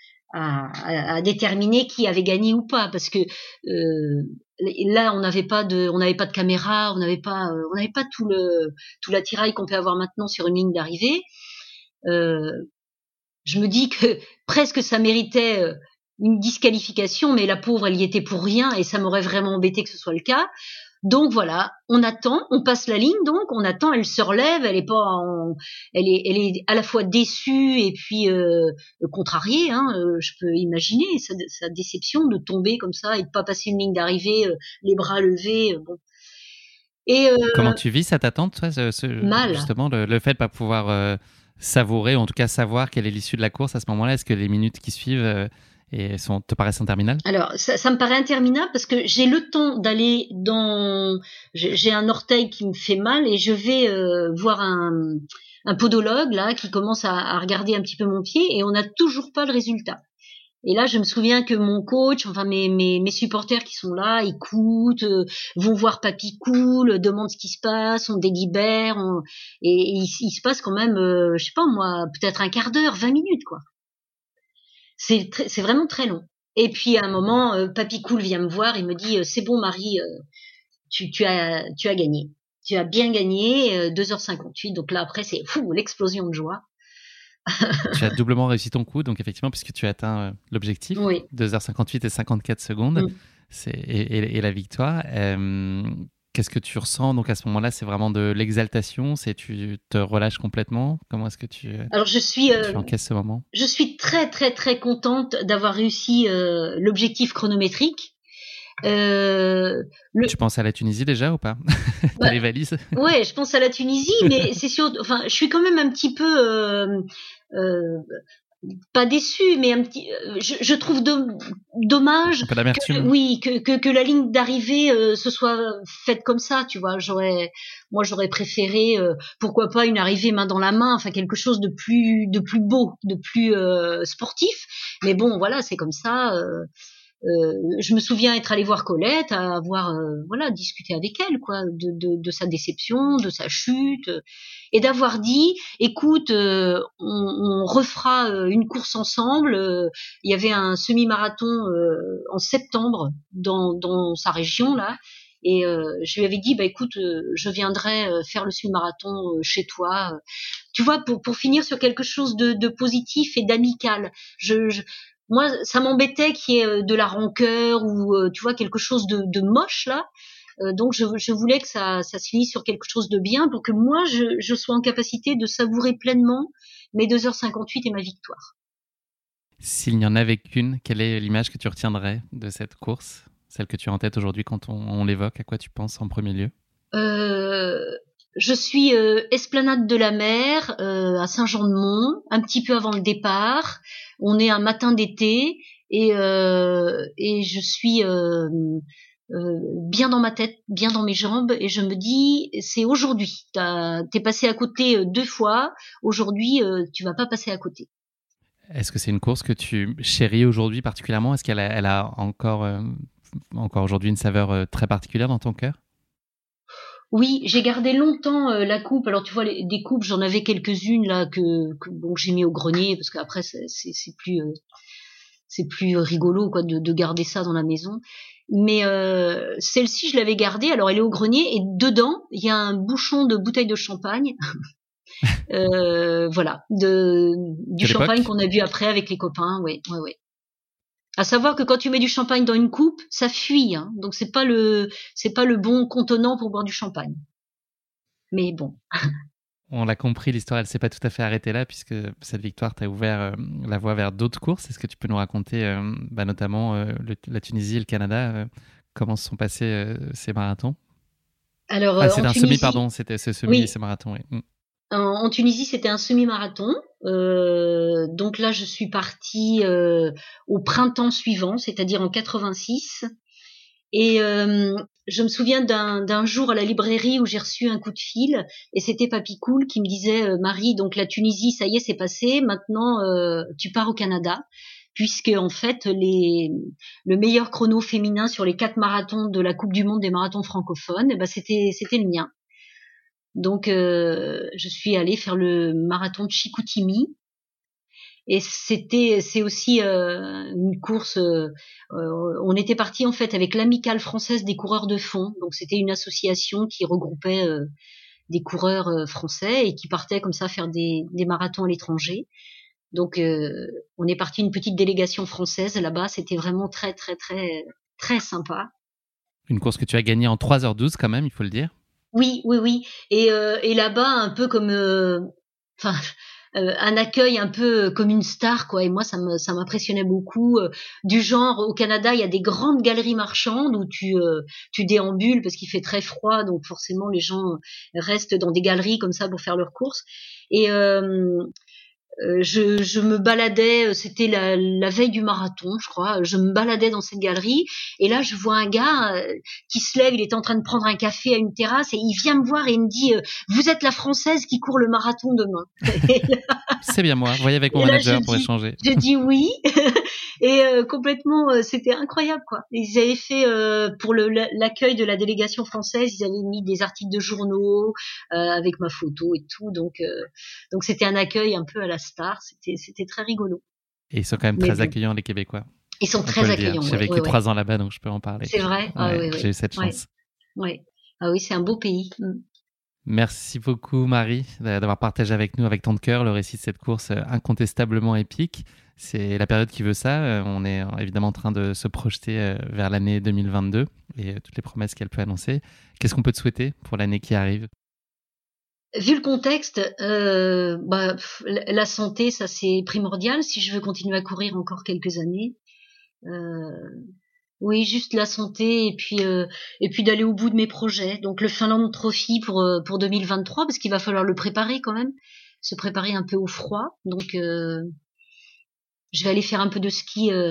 S1: à, à déterminer qui avait gagné ou pas, parce que euh, là, on n'avait pas de, on n'avait pas de caméra, on n'avait pas, euh, on n'avait pas tout le tout l'attirail qu'on peut avoir maintenant sur une ligne d'arrivée. Euh, je me dis que presque ça méritait euh, une disqualification, mais la pauvre, elle y était pour rien, et ça m'aurait vraiment embêté que ce soit le cas. Donc voilà, on attend, on passe la ligne, donc on attend, elle se relève, elle est pas, en, elle est, elle est à la fois déçue et puis euh, contrariée. Hein, euh, je peux imaginer sa, sa déception de tomber comme ça et de pas passer une ligne d'arrivée, euh, les bras levés. Euh, bon. Et euh,
S2: Comment tu vis cette attente, toi, ce, ce,
S1: mal.
S2: justement, le, le fait de pas pouvoir euh, savourer, ou en tout cas savoir quelle est l'issue de la course à ce moment-là? Est-ce que les minutes qui suivent euh, et sont, te paraissent interminables?
S1: Alors, ça, ça me paraît interminable parce que j'ai le temps d'aller dans... J'ai un orteil qui me fait mal et je vais euh, voir un, un podologue là qui commence à, à regarder un petit peu mon pied et on n'a toujours pas le résultat. Et là, je me souviens que mon coach, enfin mes, mes, mes supporters qui sont là, écoutent, euh, vont voir Papy Cool, demandent ce qui se passe, on délibère, on... et, et il, il se passe quand même, euh, je sais pas moi, peut-être un quart d'heure, vingt minutes quoi. C'est très- c'est vraiment très long. Et puis à un moment, euh, Papy Cool vient me voir, il me dit euh, c'est bon Marie, euh, tu, tu as tu as gagné, tu as bien gagné, euh, deux heures cinquante-huit. Donc là après c'est fou l'explosion de joie.
S2: Tu as doublement réussi ton coup, donc effectivement, puisque tu as atteint euh, l'objectif,
S1: Oui.
S2: deux heures cinquante-huit et cinquante-quatre secondes,
S1: Mm.
S2: c'est, et, et- et la victoire. Euh, qu'est-ce que tu ressens? Donc à ce moment-là, c'est vraiment de l'exaltation, c'est tu te relâches complètement? Comment est-ce que tu,
S1: Alors je suis euh,
S2: tu encaisses ce moment?
S1: je suis très très très contente d'avoir réussi euh, l'objectif chronométrique. Euh, le,
S2: Tu penses à la Tunisie déjà ou pas? T'as
S1: bah,
S2: les valises?
S1: ouais, je pense à la Tunisie, mais c'est sûr. Enfin, je suis quand même un petit peu euh, euh, pas déçue, mais un petit. euh, Je, je trouve do- dommage
S2: Un peu
S1: que
S2: d'amertume?
S1: oui que que, que la ligne d'arrivée euh, se soit faite comme ça. Tu vois, j'aurais moi j'aurais préféré euh, pourquoi pas une arrivée main dans la main, enfin quelque chose de plus de plus beau, de plus euh, sportif. Mais bon, voilà, c'est comme ça. Euh, euh, je me souviens être allée voir Colette, avoir euh, voilà discuté avec elle quoi, de, de, de sa déception, de sa chute, euh, et d'avoir dit, écoute, euh, on, on refera euh, une course ensemble. Euh, il y avait un semi-marathon euh, en septembre dans, dans sa région là. Et euh, je lui avais dit, bah écoute, euh, je viendrai euh, faire le semi-marathon euh, chez toi. Euh, tu vois, pour pour finir sur quelque chose de, de positif et d'amical. Je, je moi, ça m'embêtait qu'il y ait euh, de la rancœur ou euh, tu vois quelque chose de, de moche là. Euh, donc je, je voulais que ça, ça se finisse sur quelque chose de bien pour que moi je, je sois en capacité de savourer pleinement mes deux heures cinquante-huit et ma victoire.
S2: S'il n'y en avait qu'une, quelle est l'image que tu retiendrais de cette course? Celle que tu as en tête aujourd'hui quand on, on l'évoque, à quoi tu penses en premier lieu?
S1: euh, Je suis euh, esplanade de la mer euh, à Saint-Jean-de-Mont, un petit peu avant le départ. On est un matin d'été et, euh, et je suis euh, euh, bien dans ma tête, bien dans mes jambes et je me dis c'est aujourd'hui. T'as, t'es passé à côté deux fois. Aujourd'hui, euh, tu vas pas passer à côté.
S2: Est-ce que c'est une course que tu chéris aujourd'hui particulièrement? Est-ce qu'elle a, elle a encore, euh, encore aujourd'hui une saveur euh, très particulière dans ton cœur?
S1: Oui, j'ai gardé longtemps euh, la coupe. Alors tu vois, les, des coupes, j'en avais quelques-unes là que, que bon j'ai mis au grenier parce qu'après c'est, c'est, c'est plus euh, c'est plus rigolo quoi de, de garder ça dans la maison. Mais euh, celle-ci, je l'avais gardée. Alors elle est au grenier et dedans il y a un bouchon de bouteille de champagne. euh, voilà, de du
S2: De
S1: champagne
S2: l'époque?
S1: qu'on a bu après avec les copains. Ouais, ouais, ouais. À savoir que quand tu mets du champagne dans une coupe, ça fuit. Hein, donc c'est pas le c'est pas le bon contenant pour boire du champagne. Mais bon.
S2: On l'a compris, l'histoire, elle ne s'est pas tout à fait arrêtée là, puisque cette victoire t'a ouvert euh, la voie vers d'autres courses. Est-ce que tu peux nous raconter, euh, bah, notamment euh, le, la Tunisie et le Canada, euh, comment se sont passés euh, ces marathons?
S1: Alors
S2: Ah,
S1: euh, en
S2: c'était un semi,
S1: Tunisie,
S2: pardon, c'était ce semi et
S1: oui,
S2: ce marathon, oui. Mm.
S1: en, en Tunisie c'était un semi-marathon. Euh, donc là je suis partie euh, au printemps suivant, c'est-à-dire en quatre-vingt-six. Et euh, je me souviens d'un, d'un jour à la librairie où j'ai reçu un coup de fil et c'était Papy Cool qui me disait euh, Marie, donc la Tunisie, ça y est, c'est passé. Maintenant, euh, tu pars au Canada, puisque en fait, les, le meilleur chrono féminin sur les quatre marathons de la Coupe du Monde des marathons francophones, eh ben c'était c'était le mien. Donc, euh, je suis allée faire le marathon de Chicoutimi. Et c'était, c'est aussi euh, une course. Euh, euh, on était parti en fait avec l'amicale française des coureurs de fond. Donc c'était une association qui regroupait euh, des coureurs euh, français et qui partaient comme ça faire des, des marathons à l'étranger. Donc euh, on est parti une petite délégation française là-bas. C'était vraiment très très très très sympa.
S2: Une course que tu as gagnée en trois heures douze quand même, il faut le dire.
S1: Oui, oui, oui. Et, euh, et là-bas, un peu comme, euh, enfin, euh, un accueil un peu comme une star, quoi. Et moi, ça me, ça m'impressionnait beaucoup. Euh, du genre, au Canada, il y a des grandes galeries marchandes où tu, euh, tu déambules parce qu'il fait très froid, donc forcément, les gens restent dans des galeries comme ça pour faire leurs courses. Et euh, euh, je, je me baladais, c'était la, la veille du marathon, je crois. Je me baladais dans cette galerie et là, je vois un gars euh, qui se lève. Il était en train de prendre un café à une terrasse et il vient me voir et il me dit euh, vous êtes la Française qui court le marathon demain. Et là,
S2: C'est bien moi, voyez avec mon
S1: et là je
S2: manager pour
S1: dis,
S2: échanger.
S1: je dis oui. Et euh, complètement, euh, c'était incroyable quoi. Ils avaient fait euh, pour le, l'accueil de la délégation française, ils avaient mis des articles de journaux euh, avec ma photo et tout. Donc, euh, donc c'était un accueil un peu à la star. C'était, c'était très rigolo.
S2: Et ils sont quand même
S1: Mais
S2: très
S1: bon,
S2: accueillants, les Québécois.
S1: ils sont
S2: On peut
S1: très
S2: le dire.
S1: accueillants.
S2: J'ai
S1: Ouais,
S2: vécu
S1: ouais, ouais.
S2: trois ans là-bas, donc je peux en parler.
S1: C'est vrai. Ah
S2: Ouais,
S1: oui,
S2: j'ai eu
S1: oui,
S2: cette
S1: ouais,
S2: chance.
S1: ouais. Ah oui, c'est un beau pays. Mm.
S2: Merci beaucoup, Marie, d'avoir partagé avec nous, avec tant de cœur, le récit de cette course incontestablement épique. C'est la période qui veut ça. On est évidemment en train de se projeter vers l'année deux mille vingt-deux et toutes les promesses qu'elle peut annoncer. Qu'est-ce qu'on peut te souhaiter pour l'année qui arrive?
S1: Vu le contexte, euh, bah, pff, la santé, ça c'est primordial si je veux continuer à courir encore quelques années. Euh, oui, juste la santé et puis euh, et puis d'aller au bout de mes projets. Donc le Finland Trophy pour euh, pour deux mille vingt-trois parce qu'il va falloir le préparer quand même, se préparer un peu au froid. Donc euh, je vais aller faire un peu de ski euh,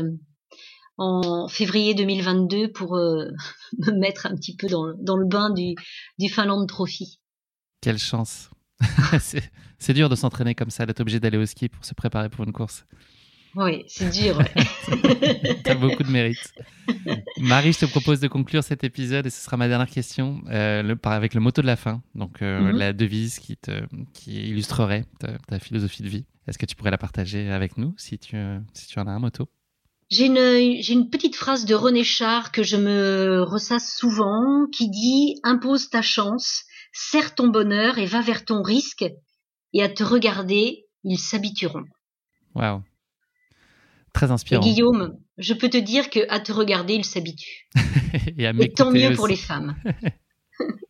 S1: en février deux mille vingt-deux pour euh, me mettre un petit peu dans dans le bain du du Finland Trophy.
S2: Quelle chance. c'est, c'est dur de s'entraîner comme ça, d'être obligé d'aller au ski pour se préparer pour une course.
S1: Oui, c'est dur. Ouais.
S2: T'as beaucoup de mérite. Marie, je te propose de conclure cet épisode et ce sera ma dernière question euh, le, par, avec le motto de la fin, donc euh,
S1: Mm-hmm.
S2: la devise qui, te, qui illustrerait ta, ta philosophie de vie. Est-ce que tu pourrais la partager avec nous si tu, euh, si tu en as un motto?
S1: J'ai une, j'ai une petite phrase de René Char que je me ressasse souvent qui dit « Impose ta chance, serre ton bonheur et va vers ton risque et à te regarder, ils s'habitueront. »
S2: Waouh. Très
S1: Et
S2: inspirant.
S1: Guillaume, je peux te dire que à te regarder, ils s'habituent.
S2: et à
S1: Et tant
S2: m'écouter
S1: mieux
S2: aussi.
S1: pour les femmes.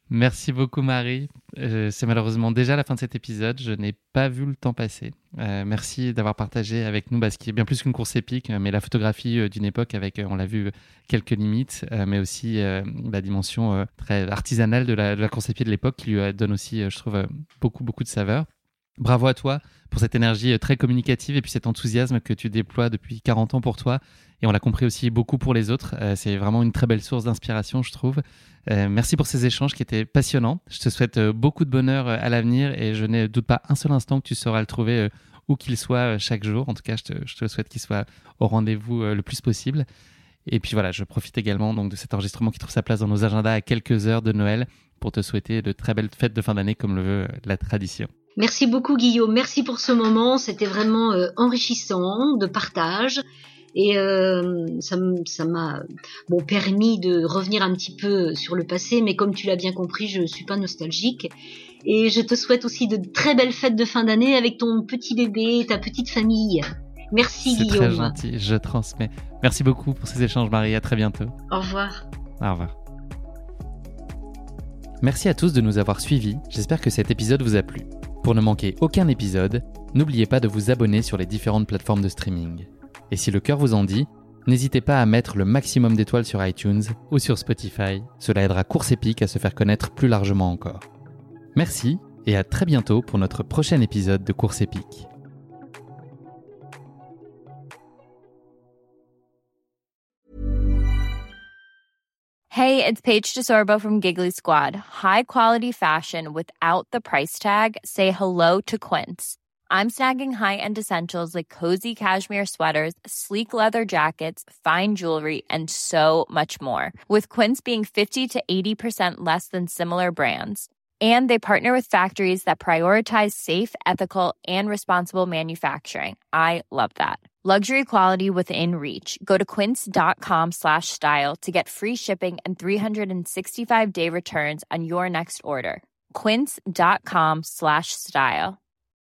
S2: Merci beaucoup Marie. Euh, c'est malheureusement déjà la fin de cet épisode. Je n'ai pas vu le temps passer. Euh, merci d'avoir partagé avec nous bah, ce qui est bien plus qu'une course épique, mais la photographie euh, d'une époque avec, euh, on l'a vu, quelques limites, euh, mais aussi euh, la dimension euh, très artisanale de la, de la course à pied de l'époque qui lui euh, donne aussi, euh, je trouve, euh, beaucoup, beaucoup de saveur. Bravo à toi pour cette énergie euh, très communicative et puis cet enthousiasme que tu déploies depuis quarante ans pour toi. Et on l'a compris aussi beaucoup pour les autres. Euh, c'est vraiment une très belle source d'inspiration, je trouve. Euh, merci pour ces échanges qui étaient passionnants. Je te souhaite euh, beaucoup de bonheur euh, à l'avenir et je ne doute pas un seul instant que tu sauras le trouver euh, où qu'il soit euh, chaque jour. En tout cas, je te, je te souhaite qu'il soit au rendez-vous euh, le plus possible. Et puis voilà, je profite également donc, de cet enregistrement qui trouve sa place dans nos agendas à quelques heures de Noël pour te souhaiter de très belles fêtes de fin d'année comme le veut euh, la tradition.
S1: Merci beaucoup Guillaume, merci pour ce moment. C'était vraiment euh, enrichissant de partage. Et euh, ça, ça m'a bon, permis de revenir un petit peu sur le passé, mais comme tu l'as bien compris, je ne suis pas nostalgique. Et je te souhaite aussi de très belles fêtes de fin d'année avec ton petit bébé, ta petite famille. Merci
S2: C'est
S1: Guillaume.
S2: C'est très gentil, je transmets. Merci beaucoup pour ces échanges Marie, à très bientôt.
S1: Au revoir.
S2: Au revoir. Merci à tous de nous avoir suivis, j'espère que cet épisode vous a plu. Pour ne manquer aucun épisode, n'oubliez pas de vous abonner sur les différentes plateformes de streaming. Et si le cœur vous en dit, n'hésitez pas à mettre le maximum d'étoiles sur iTunes ou sur Spotify, cela aidera Course Épique à se faire connaître plus largement encore. Merci et à très bientôt pour notre prochain épisode de Course Épique.
S3: Hey, it's Paige DeSorbo from Giggly Squad. High quality fashion without the price tag. Say hello to Quince. I'm snagging high-end essentials like cozy cashmere sweaters, sleek leather jackets, fine jewelry, and so much more. With Quince being fifty to eighty percent less than similar brands. And they partner with factories that prioritize safe, ethical, and responsible manufacturing. I love that. Luxury quality within reach. Go to quince.com slash style to get free shipping and three sixty-five day returns on your next order. Quince.com slash style.